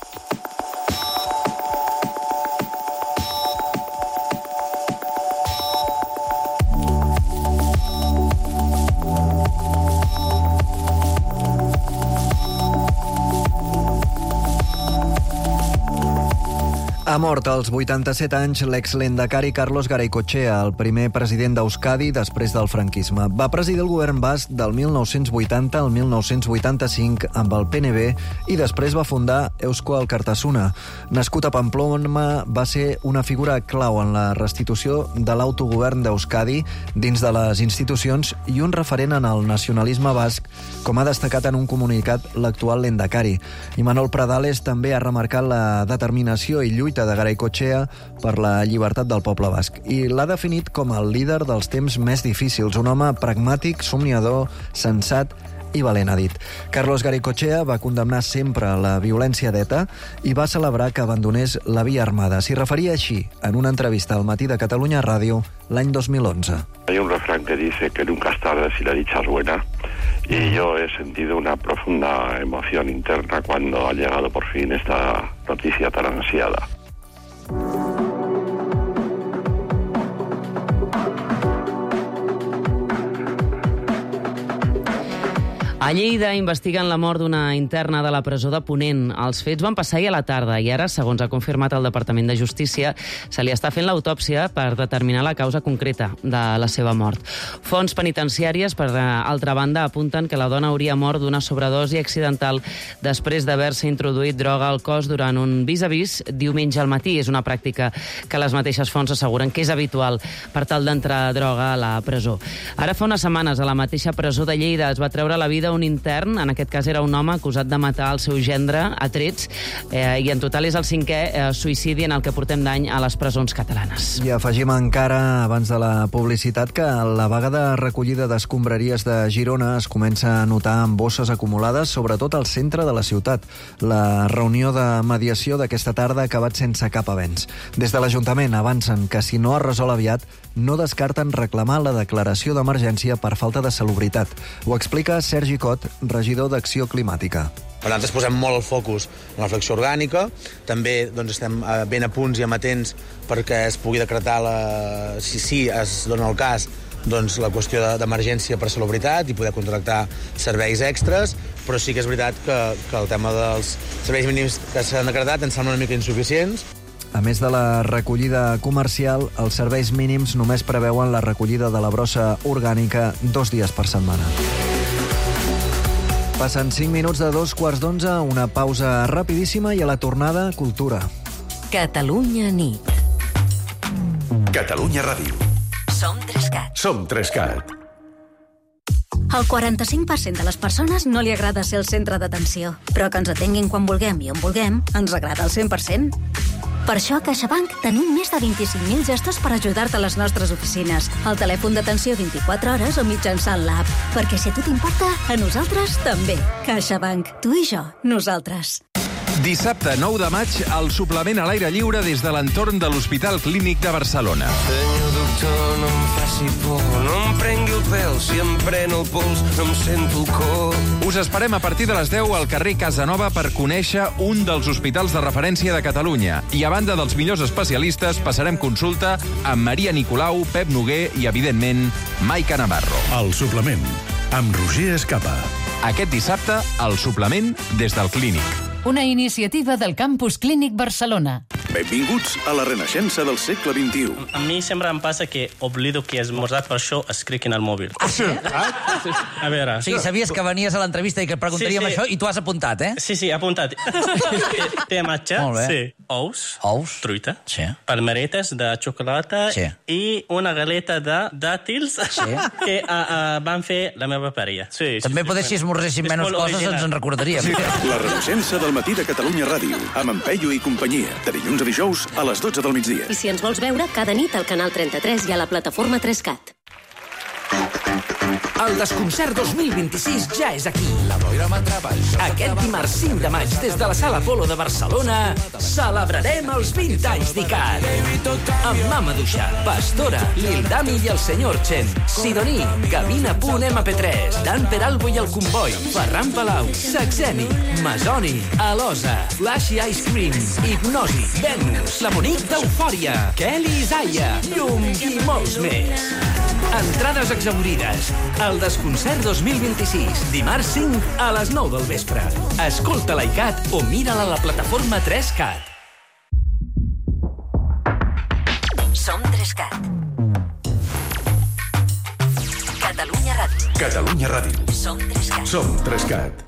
Ha mort als vuitanta-set anys l'ex-lehendakari Carlos Garaikoetxea, el primer president d'Euskadi després del franquisme. Va presidir el govern basc del mil nou-cents vuitanta al mil nou-cents vuitanta-cinc amb el P N B i després va fundar Eusko Alkartasuna. Nascut a Pamplona, va ser una figura clau en la restitució de l'autogovern d'Euskadi dins de les institucions i un referent en el nacionalisme basc, com ha destacat en un comunicat l'actual lehendakari. Imanol Pradales també ha remarcat la determinació i lluita de Garaikoetxea per la llibertat del poble basc i l'ha definit com el líder dels temps més difícils, un home pragmàtic, somniador, sensat i valent, ha dit. Carlos Garaikoetxea va condemnar sempre la violència d'ETA i va celebrar que abandonés la via armada. S'hi referia així en una entrevista al Matí de Catalunya Ràdio l'any dos mil onze. Hay un refrán que dice que nunca es tarde si la dicha es buena. Y yo he sentido una profunda emoción interna cuando ha llegado por fin esta noticia tan ansiada. A Lleida investiguen la mort d'una interna de la presó de Ponent. Els fets van passar ahir a la tarda i ara, segons ha confirmat el Departament de Justícia, se li està fent l'autòpsia per determinar la causa concreta de la seva mort. Fonts penitenciàries, per altra banda, apunten que la dona hauria mort d'una sobredosi accidental després d'haver-se introduït droga al cos durant un vis-a-vis diumenge al matí. És una pràctica que les mateixes fonts asseguren que és habitual per tal d'entrar droga a la presó. Ara fa unes setmanes a la mateixa presó de Lleida es va treure la vida un intern, en aquest cas era un home acusat de matar el seu gendre a trets, eh, i en total és el cinquè eh, suïcidi en el que portem d'any a les presons catalanes. I afegim encara, abans de la publicitat, que la vaga de recollida d'escombraries de Girona es comença a notar amb bosses acumulades, sobretot al centre de la ciutat. La reunió de mediació d'aquesta tarda ha acabat sense cap avenç. Des de l'Ajuntament avancen que si no es resol aviat, no descarten reclamar la declaració d'emergència per falta de salubritat. Ho explica Sergi Cot, regidor d'Acció Climàtica. Nosaltres posem molt el focus en la flexió orgànica, també doncs, estem ben a punts i amatents perquè es pugui decretar, la... si sí es dona el cas, doncs, la qüestió d'emergència per salubritat i poder contractar serveis extres, però sí que és veritat que, que el tema dels serveis mínims que s'han decretat ens sembla una mica insuficients. A més de la recollida comercial, els serveis mínims només preveuen la recollida de la brossa orgànica dos dies per setmana. Passen cinc minuts de dos quarts d'onze, una pausa rapidíssima i a la tornada, cultura. Catalunya nit. Catalunya Ràdio. Som Trescat. Som Trescat. Al quaranta-cinc per cent de les persones no li agrada ser el centre d'atenció, però que ens atenguin quan vulguem i on vulguem ens agrada al cent per cent. Per això a CaixaBank tenim més de vint-i-cinc mil gestos per ajudar-te a les nostres oficines, al telèfon d'atenció vint-i-quatre hores o mitjançant l'app. Perquè si a tu t'importa, a nosaltres també. CaixaBank. Tu i jo. Nosaltres. Dissabte nou de maig, el suplement a l'aire lliure des de l'entorn de l'Hospital Clínic de Barcelona. Senyor doctor, no em faci por, no em prengui el pèl, si em pren el pols no em sento el cor. Us esperem a partir de les deu al carrer Casanova per conèixer un dels hospitals de referència de Catalunya. I a banda dels millors especialistes, passarem consulta amb Maria Nicolau, Pep Noguer i, evidentment, Maica Navarro. El suplement, amb Roger Escapa. Aquest dissabte, el suplement des del Clínic. Una iniciativa del Campus Clínic Barcelona. Benvinguts a la renaixença del segle vint-i-u. A mi sempre em passa que oblido que he esmorzat, per això escric en el mòbil. Ah, sí? A veure... O sigui, sabies que venies a l'entrevista i que et preguntaríem sí, sí. això i tu has apuntat, eh? Sí, sí, apuntat. Té matxa, sí. Ous, Ous, truita, sí. palmeretes de xocolata sí. i una galeta de dàtils sí. que uh, uh, van fer la meva parella. Sí, També sí, poder, si esmorzéssim menys coses, original. Ens en recordaríem. Sí. La renaixença del matí de Catalunya Ràdio, amb en Peyu i companyia, de dilluns a dijous a les dotze del migdia. I si ens vols veure, cada nit al canal trenta-tres i a la plataforma Trescat. El Desconcert dos mil vint-i-sis ja és aquí. La boira m'atrapa. Aquest dimarts cinc de maig, des de la Sala Apolo de Barcelona, celebrarem els vint anys d'I C A R. Amb Mama Duixa, Pastora, Lil Dami i el senyor Chen, Sidoní, Gavina punt ema pe tres, Dan Peralbo i el Comboi, Ferran Palau, Saxeni, Masoni, Alosa, Flashy Ice Cream, Hipnosi, Venus, la Monique d'Eufòria, Kelly Isaiah, Llum i molts més. Entrades exaurides. El Desconcert dos mil vint-i-sis. Dimarts cinc a les nou del vespre. Escolta l'I C A T o mira-la a la plataforma Trescat. Som Trescat. Catalunya Ràdio. Catalunya Ràdio. Som Trescat. Som Trescat.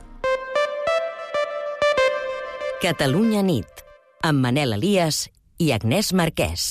Catalunya nit. Amb Manel Elias i Agnès Marquès.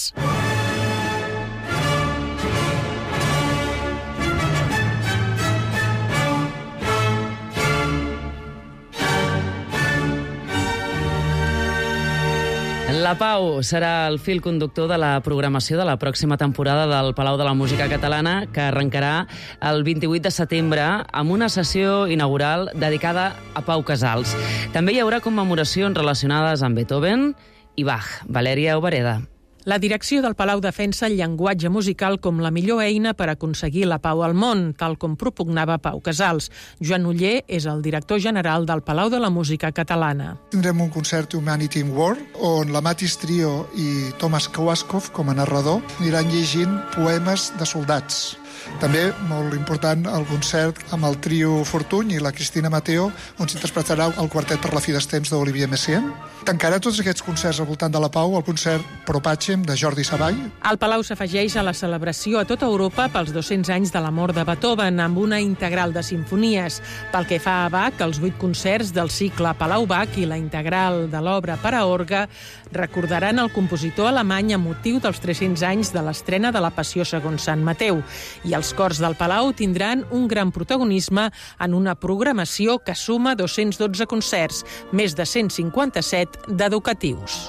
La Pau serà el fil conductor de la programació de la pròxima temporada del Palau de la Música Catalana, que arrencarà el vint-i-vuit de setembre amb una sessió inaugural dedicada a Pau Casals. També hi haurà commemoracions relacionades amb Beethoven i Bach. Valèria Obereda. La direcció del Palau defensa el llenguatge musical com la millor eina per aconseguir la pau al món, tal com propugnava Pau Casals. Joan Oller és el director general del Palau de la Música Catalana. Tindrem un concert Humanity in War, on la Matis Trio i Thomas Kowalskov, com a narrador, aniran llegint poemes de soldats. També, molt important, el concert amb el trio Fortuny i la Cristina Mateo, on s'interpretarà el quartet per la fi dels temps d'Olivier Messiaen. Tancarà tots aquests concerts al voltant de la pau el concert Pro Pacem de Jordi Savall. El Palau s'afegeix a la celebració a tota Europa pels dos-cents anys de la mort de Beethoven, amb una integral de simfonies. Pel que fa a Bach, els vuit concerts del cicle Palau Bach i la integral de l'obra per a orgue recordaran el compositor alemany a motiu dels tres-cents anys de l'estrena de la Passió segons Sant Mateu. I I els cors del Palau tindran un gran protagonisme en una programació que suma dos-cents dotze concerts, més de cent cinquanta-set d'educatius.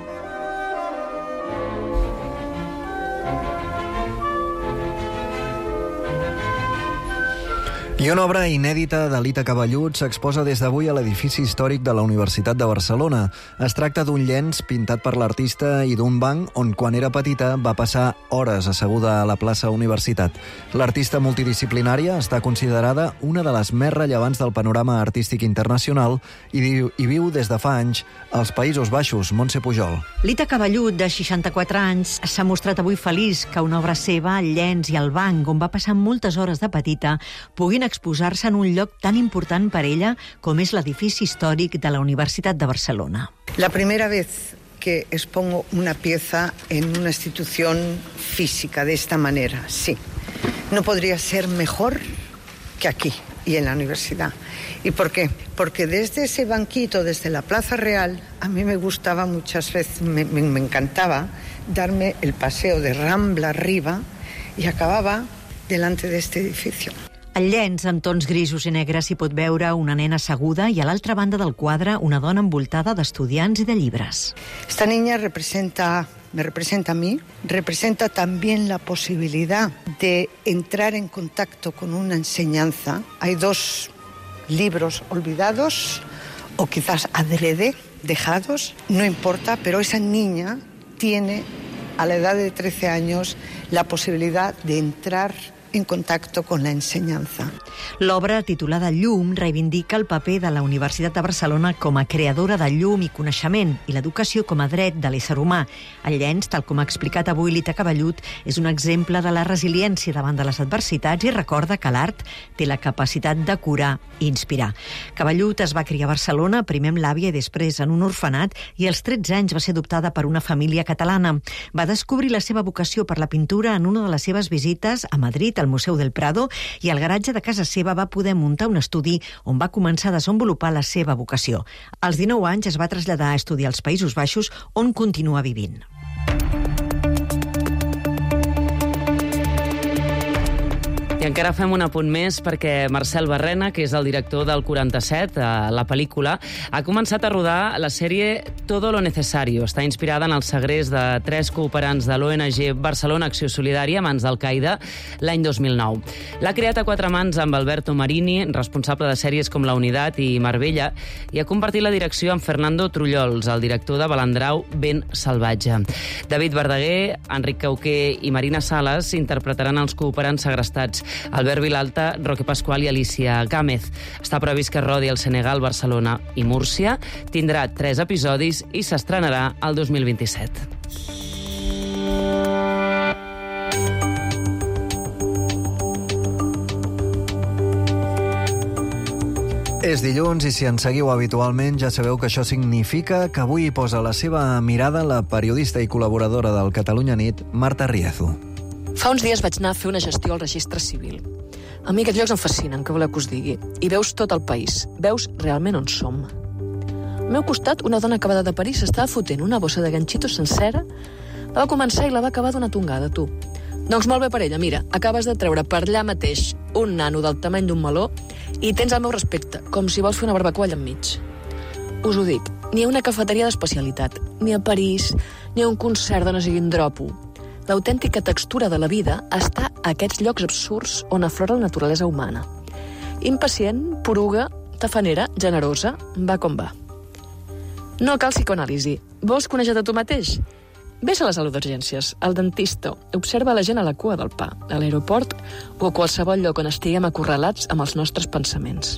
I una obra inèdita d'Elita Cabellut s'exposa des d'avui a l'edifici històric de la Universitat de Barcelona. Es tracta d'un llenç pintat per l'artista i d'un banc on, quan era petita, va passar hores asseguda a la plaça Universitat. L'artista multidisciplinària està considerada una de les més rellevants del panorama artístic internacional i, diu, i viu des de fa anys als Països Baixos. Montse Pujol. Lita Cabellut, de seixanta-quatre anys, s'ha mostrat avui feliç que una obra seva, el llenç i el banc, on va passar moltes hores de petita, puguin exposar-se en un lloc tan important per ella com és l'edifici històric de la Universitat de Barcelona. La primera vez que expongo una pieza en una institución física de esta manera, sí. No podría ser mejor que aquí y en la universidad. ¿Y por qué? Porque desde ese banquito, desde la Plaza Real, a mí me gustaba muchas veces, me, me, me encantaba darme el paseo de Rambla arriba y acababa delante de este edificio. Al llenç, en tons grisos i negres, s'hi pot veure una nena asseguda i a l'altra banda del quadre una dona envoltada d'estudiants i de llibres. Esta niña representa, me representa a mí, representa también la posibilidad de entrar en contacto con una enseñanza. Hay dos libros olvidados o quizás adrede dejados, no importa, pero esa niña tiene a la edad de trece años la posibilidad de entrar en contacto con la enseñanza. L'obra, titulada Llum, reivindica el paper de la Universitat de Barcelona com a creadora de llum i coneixement i l'educació com a dret de l'ésser humà. El llenç, tal com ha explicat avui Lita Cabellut, és un exemple de la resiliència davant de les adversitats i recorda que l'art té la capacitat de curar i inspirar. Cabellut es va criar a Barcelona, primer amb l'àvia i després en un orfenat, i als tretze anys va ser adoptada per una família catalana. Va descobrir la seva vocació per la pintura en una de les seves visites a Madrid, al Museu del Prado, i al garatge de casa seva va poder muntar un estudi on va començar a desenvolupar la seva vocació. Als dinou anys es va traslladar a estudiar als Països Baixos, on continua vivint. I encara fem un apunt més perquè Marcel Barrena, que és el director del quaranta-set, la pel·lícula, ha començat a rodar la sèrie Todo lo Necesario. Està inspirada en el segrest de tres cooperants de l'O N G Barcelona Acció Solidària a mans d'Al-Qaeda l'any dos mil nou. L'ha creat a quatre mans amb Alberto Marini, responsable de sèries com La Unitat i Marbella, i ha compartit la direcció amb Fernando Trullols, el director de Balandrau Ben Salvatge. David Verdaguer, Enric Cauquer i Marina Sales interpretaran els cooperants segrestats. Albert Vilalta, Roque Pasqual i Alicia Gámez. Està previst que rodi al Senegal, Barcelona i Múrcia. Tindrà tres episodis i s'estrenarà el dos mil vint-i-set. És dilluns i si ens seguiu habitualment ja sabeu que això significa que avui hi posa la seva mirada la periodista i col·laboradora del Catalunya Nit, Marta Riezu. Fa uns dies vaig anar a fer una gestió al registre civil. A mi aquests llocs em fascinen, que voleu que us digui. I veus tot el país. Veus realment on som. Al meu costat, una dona acabada de parir s'estava fotent una bossa de ganxitos sencera. La va començar i la va acabar d'una tongada, tu. Doncs molt bé per ella, mira, acabes de treure per allà mateix un nano del tamany d'un meló i tens el meu respecte, com si vols fer una barbacoa allà enmig. Us ho dic, ni a una cafeteria d'especialitat, ni a París, ni a un concert de no sigui dropo. L'autèntica textura de la vida està a aquests llocs absurds on aflora la naturalesa humana. Impacient, poruga, tafanera, generosa, va com va. No cal psicoanàlisi. Vols conèixer-te tu mateix? Ves a la sala d'urgències, al dentista, observa la gent a la cua del pa, a l'aeroport o a qualsevol lloc on estiguem acorralats amb els nostres pensaments.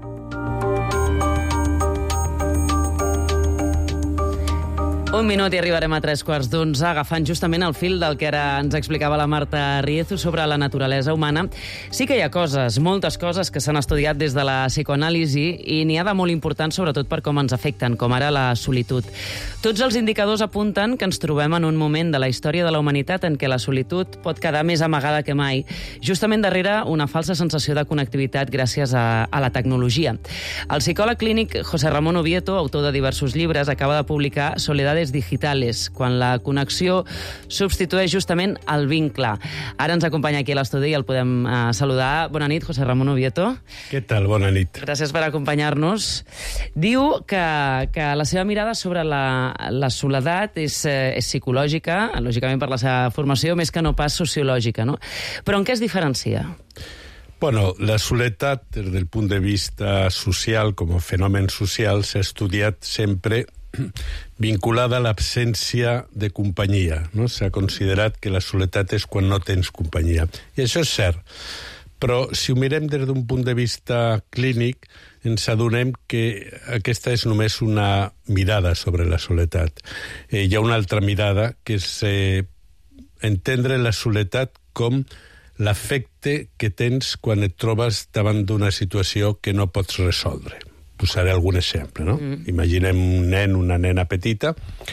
Un minut i arribarem a tres quarts d'onze, agafant justament el fil del que ara ens explicava la Marta Riezu sobre la naturalesa humana. Sí que hi ha coses, moltes coses que s'han estudiat des de la psicoanàlisi i n'hi ha de molt importants, sobretot per com ens afecten, com ara la solitud. Tots els indicadors apunten que ens trobem en un moment de la història de la humanitat en què la solitud pot quedar més amagada que mai, justament darrere una falsa sensació de connectivitat gràcies a, a la tecnologia. El psicòleg clínic José Ramón Oviedo, autor de diversos llibres, acaba de publicar Soledades puentes digitales, quan la connexió substitueix justament el vincle. Ara ens acompanya aquí a l'estudi i el podem uh, saludar. Bona nit, José Ramón Ovieto. Què tal? Bona nit. Gràcies per acompanyar-nos. Diu que, que la seva mirada sobre la, la soledat és, eh, és psicològica, lògicament per la seva formació, més que no pas sociològica, no? Però en què es diferencia? Bueno, la soledat, des del punt de vista social, com a fenomen social, s'ha estudiat sempre vinculada a l'absència de companyia, no? S'ha considerat que la soledat és quan no tens companyia. I això és cert. Però si ho mirem des d'un punt de vista clínic, ens adonem que aquesta és només una mirada sobre la soledat. Eh, hi ha una altra mirada, que és eh, entendre la soledat com l'efecte que tens quan et trobes davant d'una situació que no pots resoldre. Posaré algun exemple, no? Mm. Imaginem un nen, una nena petita,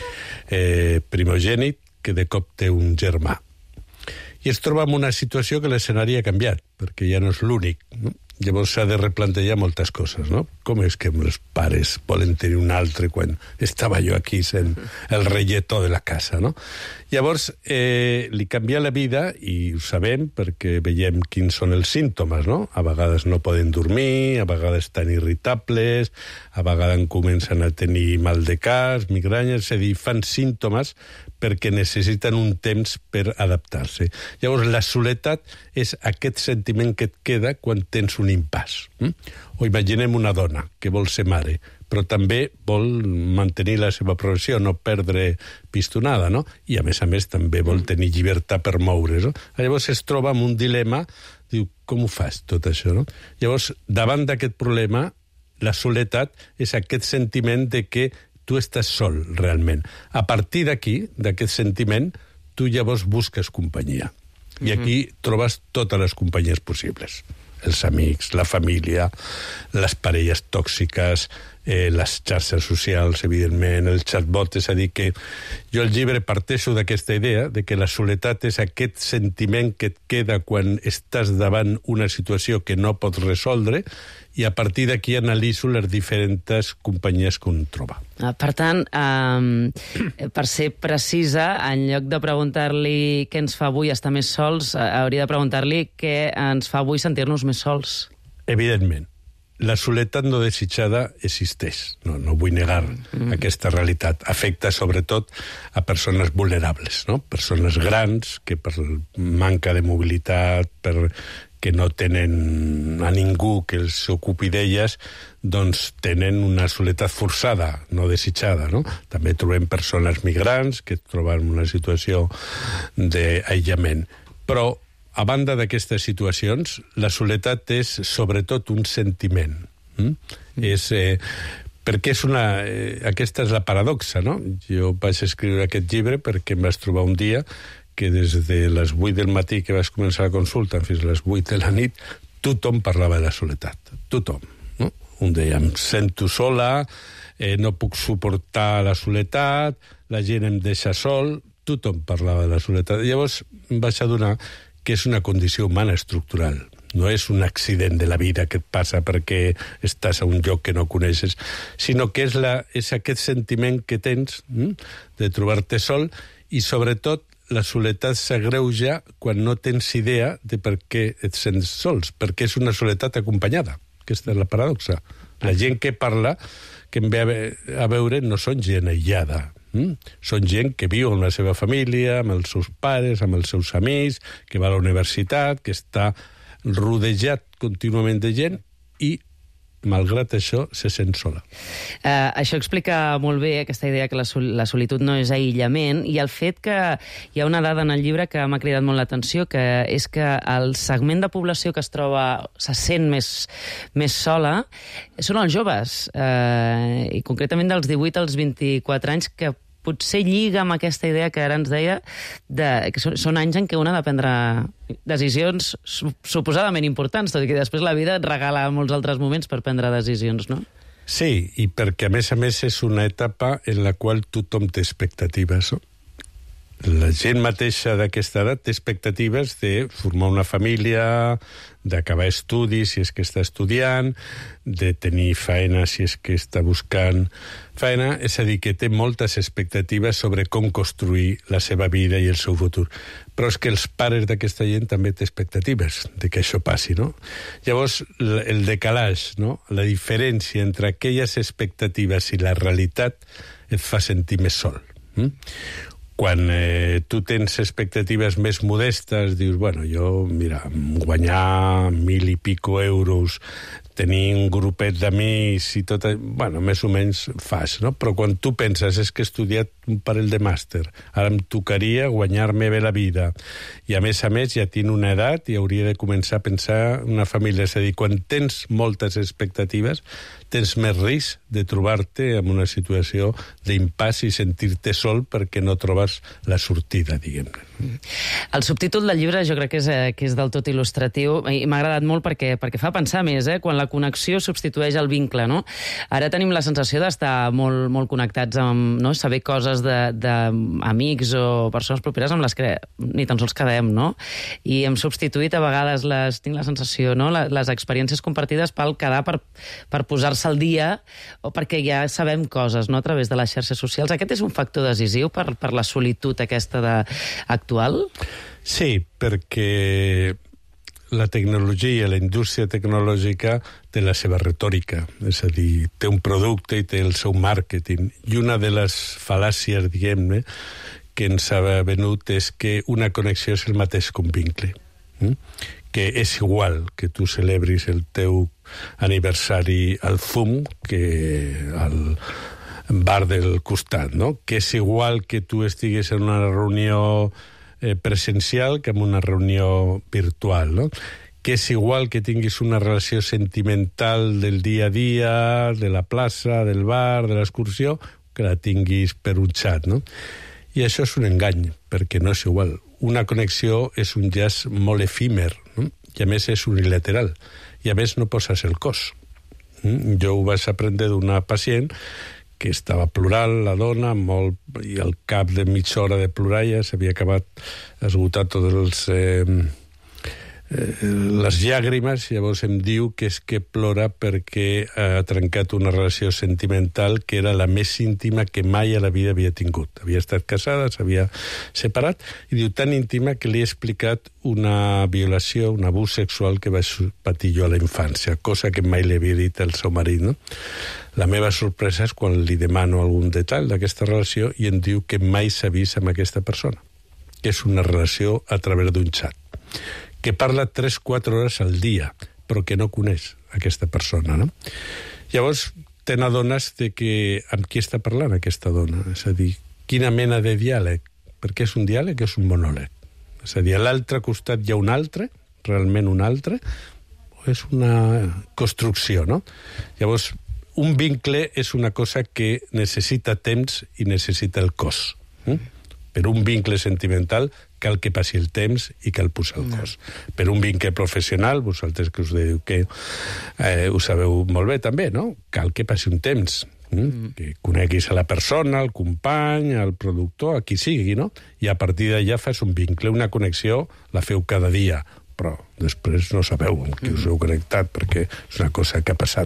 eh, primogènit, que de cop té un germà. I es troba en una situació que l'escenari ha canviat, perquè ja no és l'únic, no? Llavors s'ha de replantejar moltes coses, no? Com és que els pares volen tenir un altre quan estava jo aquí sent el reietó de la casa, no? Llavors, eh, li canvia la vida, i ho sabem perquè veiem quins són els símptomes, no? A vegades no poden dormir, a vegades estan irritables, a vegades comencen a tenir mal de cas, migranyes, és a dir, fan símptomes perquè necessiten un temps per adaptar-se. Llavors, la soledat és aquest sentiment que et queda quan tens un impàs. Mm? O imaginem una dona que vol ser mare, però també vol mantenir la seva professió, no perdre pistonada, no? I, a més a més, també vol tenir llibertat per moure's, no? Llavors es troba amb un dilema, diu, com ho fas, tot això, no? Llavors, davant d'aquest problema, la soledat és aquest sentiment de que tu estàs sol, realment. A partir d'aquí, d'aquest sentiment, tu llavors busques companyia. I aquí trobes totes les companyies possibles. Els amics, la família, les parelles tòxiques, eh, les xarxes socials, evidentment, el chatbot. És a dir, que jo al llibre parteixo d'aquesta idea de que la soledat és aquest sentiment que et queda quan estàs davant una situació que no pots resoldre, i a partir d'aquí analitzo les diferents companyies que un troba. Per tant, eh, per ser precisa, en lloc de preguntar-li què ens fa avui estar més sols, hauria de preguntar-li què ens fa avui sentir-nos més sols. Evidentment. La soledat no desitjada existeix. No, no vull negar mm. aquesta realitat. Afecta sobretot a persones vulnerables, no? Persones grans que per manca de mobilitat, per que no tenen a ningú que els ocupi d'elles, doncs tenen una soledat forçada, no desitjada, no? També trobem persones migrants que es troben en una situació d'aïllament. Però, a banda d'aquestes situacions, la soledat és sobretot un sentiment. Mm? Mm. És... Eh, perquè és una... Eh, aquesta és la paradoxa, no? Jo vaig escriure aquest llibre perquè em vaig trobar un dia que des de les vuit del matí que vaig començar la consulta fins a les vuit de la nit, tothom parlava de la soledat. Tothom. No? Un deia, em sento sola, eh, no puc suportar la soledat, la gent em deixa sol, tothom parlava de la soledat. Llavors em vaig adonar que és una condició humana estructural. No és un accident de la vida que et passa perquè estàs a un lloc que no coneixes, sinó que és, la, és aquest sentiment que tens hm, de trobar-te sol, i sobretot la soledat s'agreuja quan no tens idea de per què et sents sols, perquè és una soledat acompanyada. Aquesta és la paradoxa. La gent que parla, que em ve a veure, no són gent aïllada. Mm? Són gent que viu amb la seva família, amb els seus pares, amb els seus amics, que va a la universitat, que està rodejat contínuament de gent i, malgrat això, se sent sola. Uh, això explica molt bé aquesta idea que la, sol la solitud no és aïllament, i el fet que hi ha una dada en el llibre que m'ha cridat molt l'atenció, que és que el segment de població que es troba, se sent més, més sola, són els joves, uh, i concretament dels divuit als vint-i-quatre anys, que potser lliga amb aquesta idea que ara ens deia, de, que són, són anys en què una ha de prendre decisions suposadament importants, tot i que després la vida et regala molts altres moments per prendre decisions, no? Sí, i perquè a més a més és una etapa en la qual tothom té expectatives, no? la gent mateixa d'aquesta edat té expectatives de formar una família, d'acabar estudis si és que està estudiant, de tenir feina si és que està buscant feina, és a dir, que té moltes expectatives sobre com construir la seva vida i el seu futur. Però és que els pares d'aquesta gent també té expectatives de que això passi, no? Llavors, el decalaix, no? La diferència entre aquelles expectatives i la realitat et fa sentir més sol. Mm? Quan eh, tu tens expectatives més modestes, dius, bueno, jo, mira, guanyar mil i pico euros, tenir un grupet d'amics i tot, bueno, més o menys fas, no? Però quan tu penses, és que he estudiat un parell de màster, ara em tocaria guanyar-me bé la vida, i a més a més ja tinc una edat i hauria de començar a pensar una família. És a dir, quan tens moltes expectatives, tens més risc de trobar-te en una situació d'impàs i sentir-te sol perquè no trobes la sortida, diguem-ne. El subtítol del llibre jo crec que és, que és del tot il·lustratiu i m'ha agradat molt perquè, perquè fa pensar més, eh? Quan la connexió substitueix el vincle, no? Ara tenim la sensació d'estar molt, molt connectats amb, no? Saber coses d'amics o persones properes amb les que ni tan sols quedem, no? I hem substituït a vegades, les, tinc la sensació, no? Les, les experiències compartides pel quedar per, per posar-se al dia o perquè ja sabem coses, no? A través de les xarxes socials. Aquest és un factor decisiu per, per la solitud aquesta de, actual? Sí, perquè la tecnologia, la indústria tecnològica té la seva retòrica, és a dir, té un producte i té el seu màrqueting. I una de les fal·làcies, diguem-ne, que ens ha venut és que una connexió és el mateix que un vincle. Mm? Que és igual que tu celebris el teu aniversari al Zoom que al bar del costat, no? Que és igual que tu estiguis en una reunió eh, presencial que en una reunió virtual, no? Que és igual que tinguis una relació sentimental del dia a dia, de la plaça, del bar, de l'excursió, que la tinguis per un xat, no? I això és un engany, perquè no és igual. Una connexió és un llaç molt efímer, no? I a més és unilateral, i a més no poses el cos. Mm? Jo ho vaig aprendre d'una pacient que estava plorant, la dona, molt, i al cap de mitja hora de plorar ja s'havia acabat, esgotat tots els... Eh, les llàgrimes, llavors em diu que és que plora perquè ha trencat una relació sentimental que era la més íntima que mai a la vida havia tingut. Havia estat casada, s'havia separat, i diu tan íntima que li he explicat una violació, un abús sexual que vaig patir jo a la infància, cosa que mai li havia dit al seu marit, no? La meva sorpresa és quan li demano algun detall d'aquesta relació i em diu que mai s'ha vist amb aquesta persona, que és una relació a través d'un xat, que parla tres o quatre hores al dia, però que no coneix aquesta persona, no? Llavors, te n'adones de que amb qui està parlant aquesta dona, és a dir, quina mena de diàleg, perquè és un diàleg, és un monòleg. És a dir, a l'altre costat hi ha un altre, realment un altre, o és una construcció, no? Llavors, un vincle és una cosa que necessita temps i necessita el cos. Eh? Per un vincle sentimental cal que passi el temps i cal posar el cos. No. Per un vincle professional, vosaltres que us diu que eh, ho sabeu molt bé també, no? Cal que passi un temps, eh? mm. que coneguis a la persona, al company, al productor, a qui sigui, no? I a partir d'allà fas un vincle, una connexió, la feu cada dia, però després no sabeu amb qui us heu connectat, perquè és una cosa que ha passat.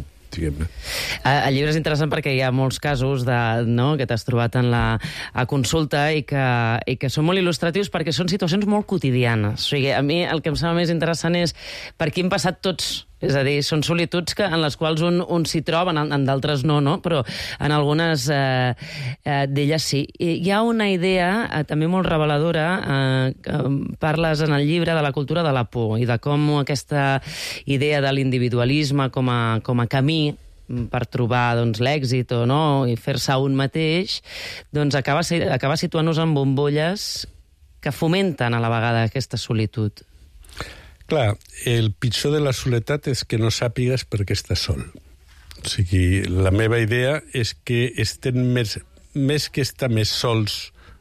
El llibre és interessant perquè hi ha molts casos de, no, que t'has trobat en la a consulta i que, i que són molt il·lustratius perquè són situacions molt quotidianes. O sigui, a mi el que em sembla més interessant és per qui hem passat tots. És a dir, són solituds que, en les quals un, un s'hi troba, en, en d'altres no, no, però en algunes eh, eh, d'elles sí. I hi ha una idea eh, també molt reveladora, eh, que parles en el llibre de la cultura de la por i de com aquesta idea de l'individualisme com a, com a camí per trobar doncs, l'èxit o no, i fer-se un mateix, doncs acaba, acaba situant-nos en bombolles que fomenten a la vegada aquesta solitud. Clar, el pitjor de la soledat és que no sàpigues per què estàs sol. O sigui, la meva idea és que estem més, més que estar més sols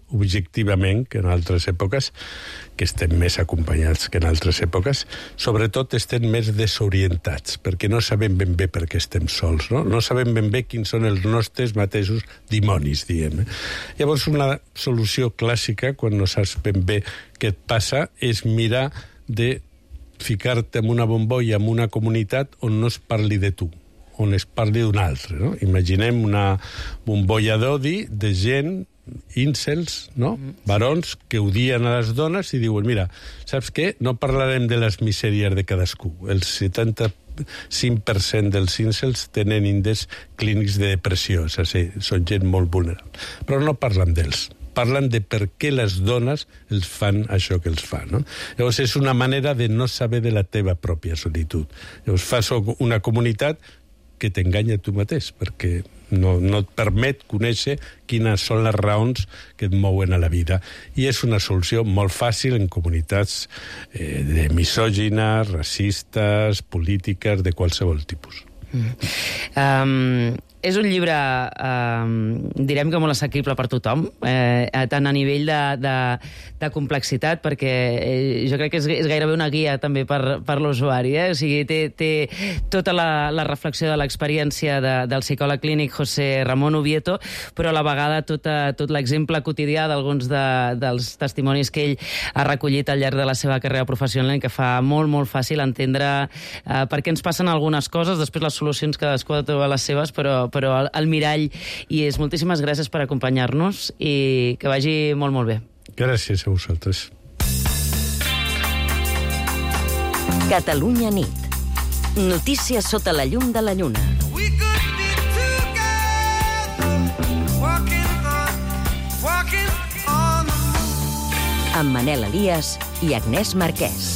objectivament que en altres èpoques, que estem més acompanyats que en altres èpoques, sobretot estem més desorientats, perquè no sabem ben bé per què estem sols, no? No sabem ben bé quins són els nostres mateixos dimonis, diem. Eh? Llavors, una solució clàssica, quan no saps ben bé què et passa, és mirar de ficar-te en una bombolla, en una comunitat on no es parli de tu, on es parli d'un altre. No? Imaginem una bombolla d'odi de gent, íncels, no? Barons, que odien a les dones i diuen, mira, saps què? No parlarem de les misèries de cadascú. El setanta-cinc per cent dels íncels tenen índexs clínics de depressió, és a dir, són gent molt vulnerable. Però no parlen d'ells. Parlen de per què les dones els fan això que els fan. No? Llavors, és una manera de no saber de la teva pròpia solitud. Llavors, fas una comunitat que t'enganya tu mateix, perquè no, no et permet conèixer quines són les raons que et mouen a la vida. I és una solució molt fàcil en comunitats eh, de misògines, racistes, polítiques, de qualsevol tipus. Mm. Um, és un llibre, um, direm que molt assequible per tothom, eh, tant a nivell de, de, de complexitat, perquè eh, jo crec que és, és gairebé una guia també per, per l'usuari. Eh? O sigui, té, té tota la, la reflexió de l'experiència de, del psicòleg clínic José Ramón Ubieto, però a la vegada tot, tot l'exemple quotidià d'alguns de, dels testimonis que ell ha recollit al llarg de la seva carrera professional, que fa molt, molt fàcil entendre eh, per què ens passen algunes coses, després les solucions cadascú ha de trobar les seves, però però al, al mirall, i és moltíssimes gràcies per acompanyar-nos i que vagi molt, molt bé. Gràcies a vosaltres. Catalunya nit. Notícies sota la llum de la lluna. Amb Manel Elias i Agnès Marquès.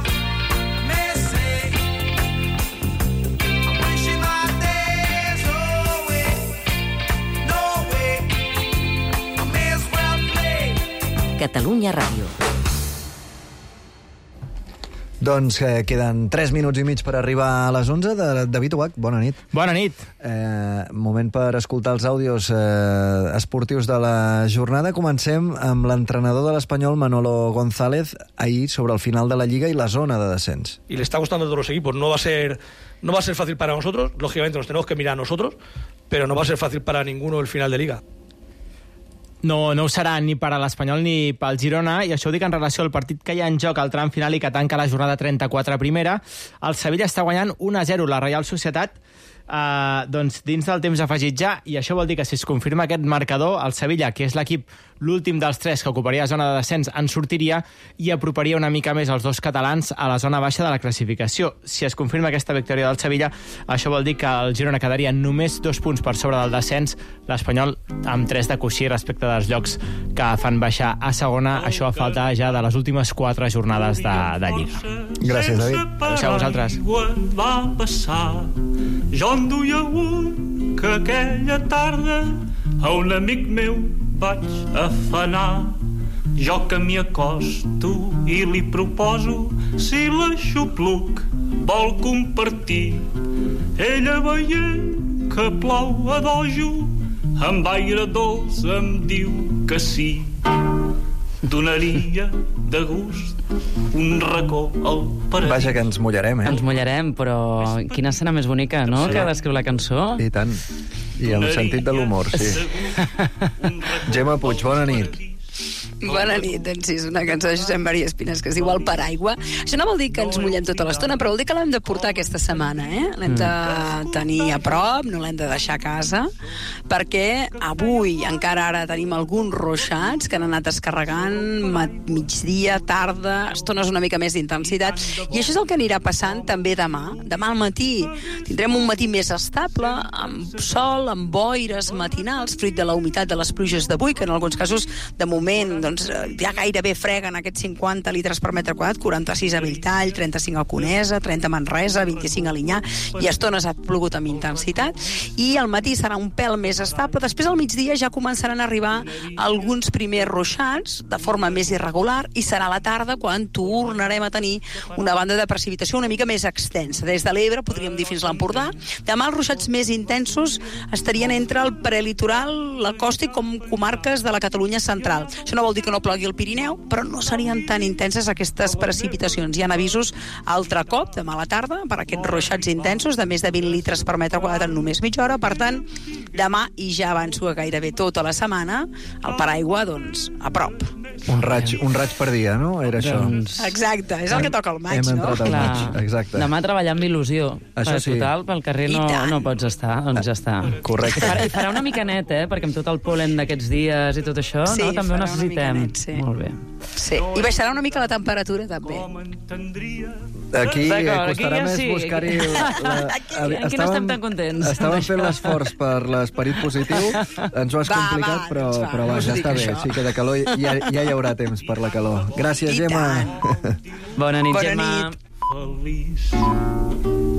Catalunya Ràdio. Doncs eh, queden tres minuts i mig per arribar a les onze. De, David Ubach, bona nit. Bona nit. Eh, moment per escoltar els àudios eh, esportius de la jornada. Comencem amb l'entrenador de l'Espanyol, Manolo González, ahir sobre el final de la Lliga i la zona de descens. Y le está gustando a todos los equipos. No va a ser, no va a ser fácil para nosotros. Lógicamente nos tenemos que mirar a nosotros, pero no va a ser fácil para ninguno el final de Liga. No, no ho serà ni per a l'Espanyol ni pel Girona, i això ho dic en relació al partit que hi ha en joc al tram final i que tanca la jornada trenta-quatre primera. El Sevilla està guanyant un a zero la Reial Societat, eh, doncs dins del temps afegit ja, i això vol dir que si es confirma aquest marcador, el Sevilla, que és l'equip l'últim dels tres que ocuparia zona de descens, en sortiria i aproparia una mica més els dos catalans a la zona baixa de la classificació. Si es confirma aquesta victòria del Sevilla, això vol dir que el Girona quedaria només dos punts per sobre del descens, l'Espanyol amb tres de coixí respecte dels llocs que fan baixar a segona, això a falta ja de les últimes quatre jornades de, de Lliga. Gràcies, David. Adéu a vosaltres. Va passar. Jo en duia un que aquella tarda a un amic meu vaig afanar. Jo que m'hi acosto i li proposo si l'aixopluc vol compartir. Ella veient que plou a dojo amb aire dolç em diu que sí. Donaria de gust un racó al paradís. Vaja, que ens mullarem, eh? Ens mullarem, però quina escena més bonica, no?, que descriu la cançó. I tant. I amb sentit de l'humor, sí. Gemma Puig, bona nit. Bona nit, doncs sí, és una cançó de Josep Maria Espines que es diu El paraigua. Això no vol dir que ens mullem tota l'estona, però vol dir que l'hem de portar aquesta setmana, eh? L'hem de tenir a prop, no l'hem de deixar a casa, perquè avui encara ara tenim alguns ruixats que han anat descarregant migdia, tarda, estones una mica més d'intensitat, i això és el que anirà passant també demà. Demà al matí tindrem un matí més estable, amb sol, amb boires matinals, fruit de la humitat de les pluges d'avui, que en alguns casos, de moment, doncs, doncs, ja gairebé freguen aquests cinquanta litres per metre quadrat, quaranta-sis a Belltall, trenta-cinc a Conesa, trenta a Manresa, vint-i-cinc a Linyà, i a estones ha plogut amb intensitat, i al matí serà un pèl més estable, després al migdia ja començaran a arribar alguns primers ruixats, de forma més irregular, i serà a la tarda quan tornarem a tenir una banda de precipitació una mica més extensa. Des de l'Ebre, podríem dir fins a l'Empordà. Demà els ruixats més intensos estarien entre el prelitoral, la costa i com comarques de la Catalunya central. Això no vol dir que no plogui al Pirineu, però no serien tan intenses aquestes precipitacions. Hi ha avisos altre cop, demà a la tarda, per aquests ruixats intensos de més de vint litres per metre quadrat en només mitja hora. Per tant, demà, i ja avanço a gairebé tota la setmana, el paraigua, doncs, a prop. Un raig, un raig per dia, no? Era això. Doncs... Exacte, és el que toca al maig, Hem no? entrat al maig, exacte. Demà treballar amb il·lusió. Això per sí. Total, pel carrer no, no pots estar, doncs ja està. Correcte. I farà, i farà una mica net, eh? Perquè amb tot el polen d'aquests dies i tot això, Sí, no? També ho farà una necessitem. mica net, sí. Molt bé. Sí, i baixarà una mica la temperatura, també. Aquí D'acord, costarà aquí ja més sí. buscar-hi... La... Aquí, aquí no estem tan contents. Estàvem d'això. fent l'esforç per l'esperit positiu, ens ho has Va, complicat, va, però, doncs va, però no va, us ja dic està bé, això. així que de calor ja, ja hi haurà temps per la calor. Gràcies, I Gemma. tant. Bona nit, Bona Gemma. nit. Feliç.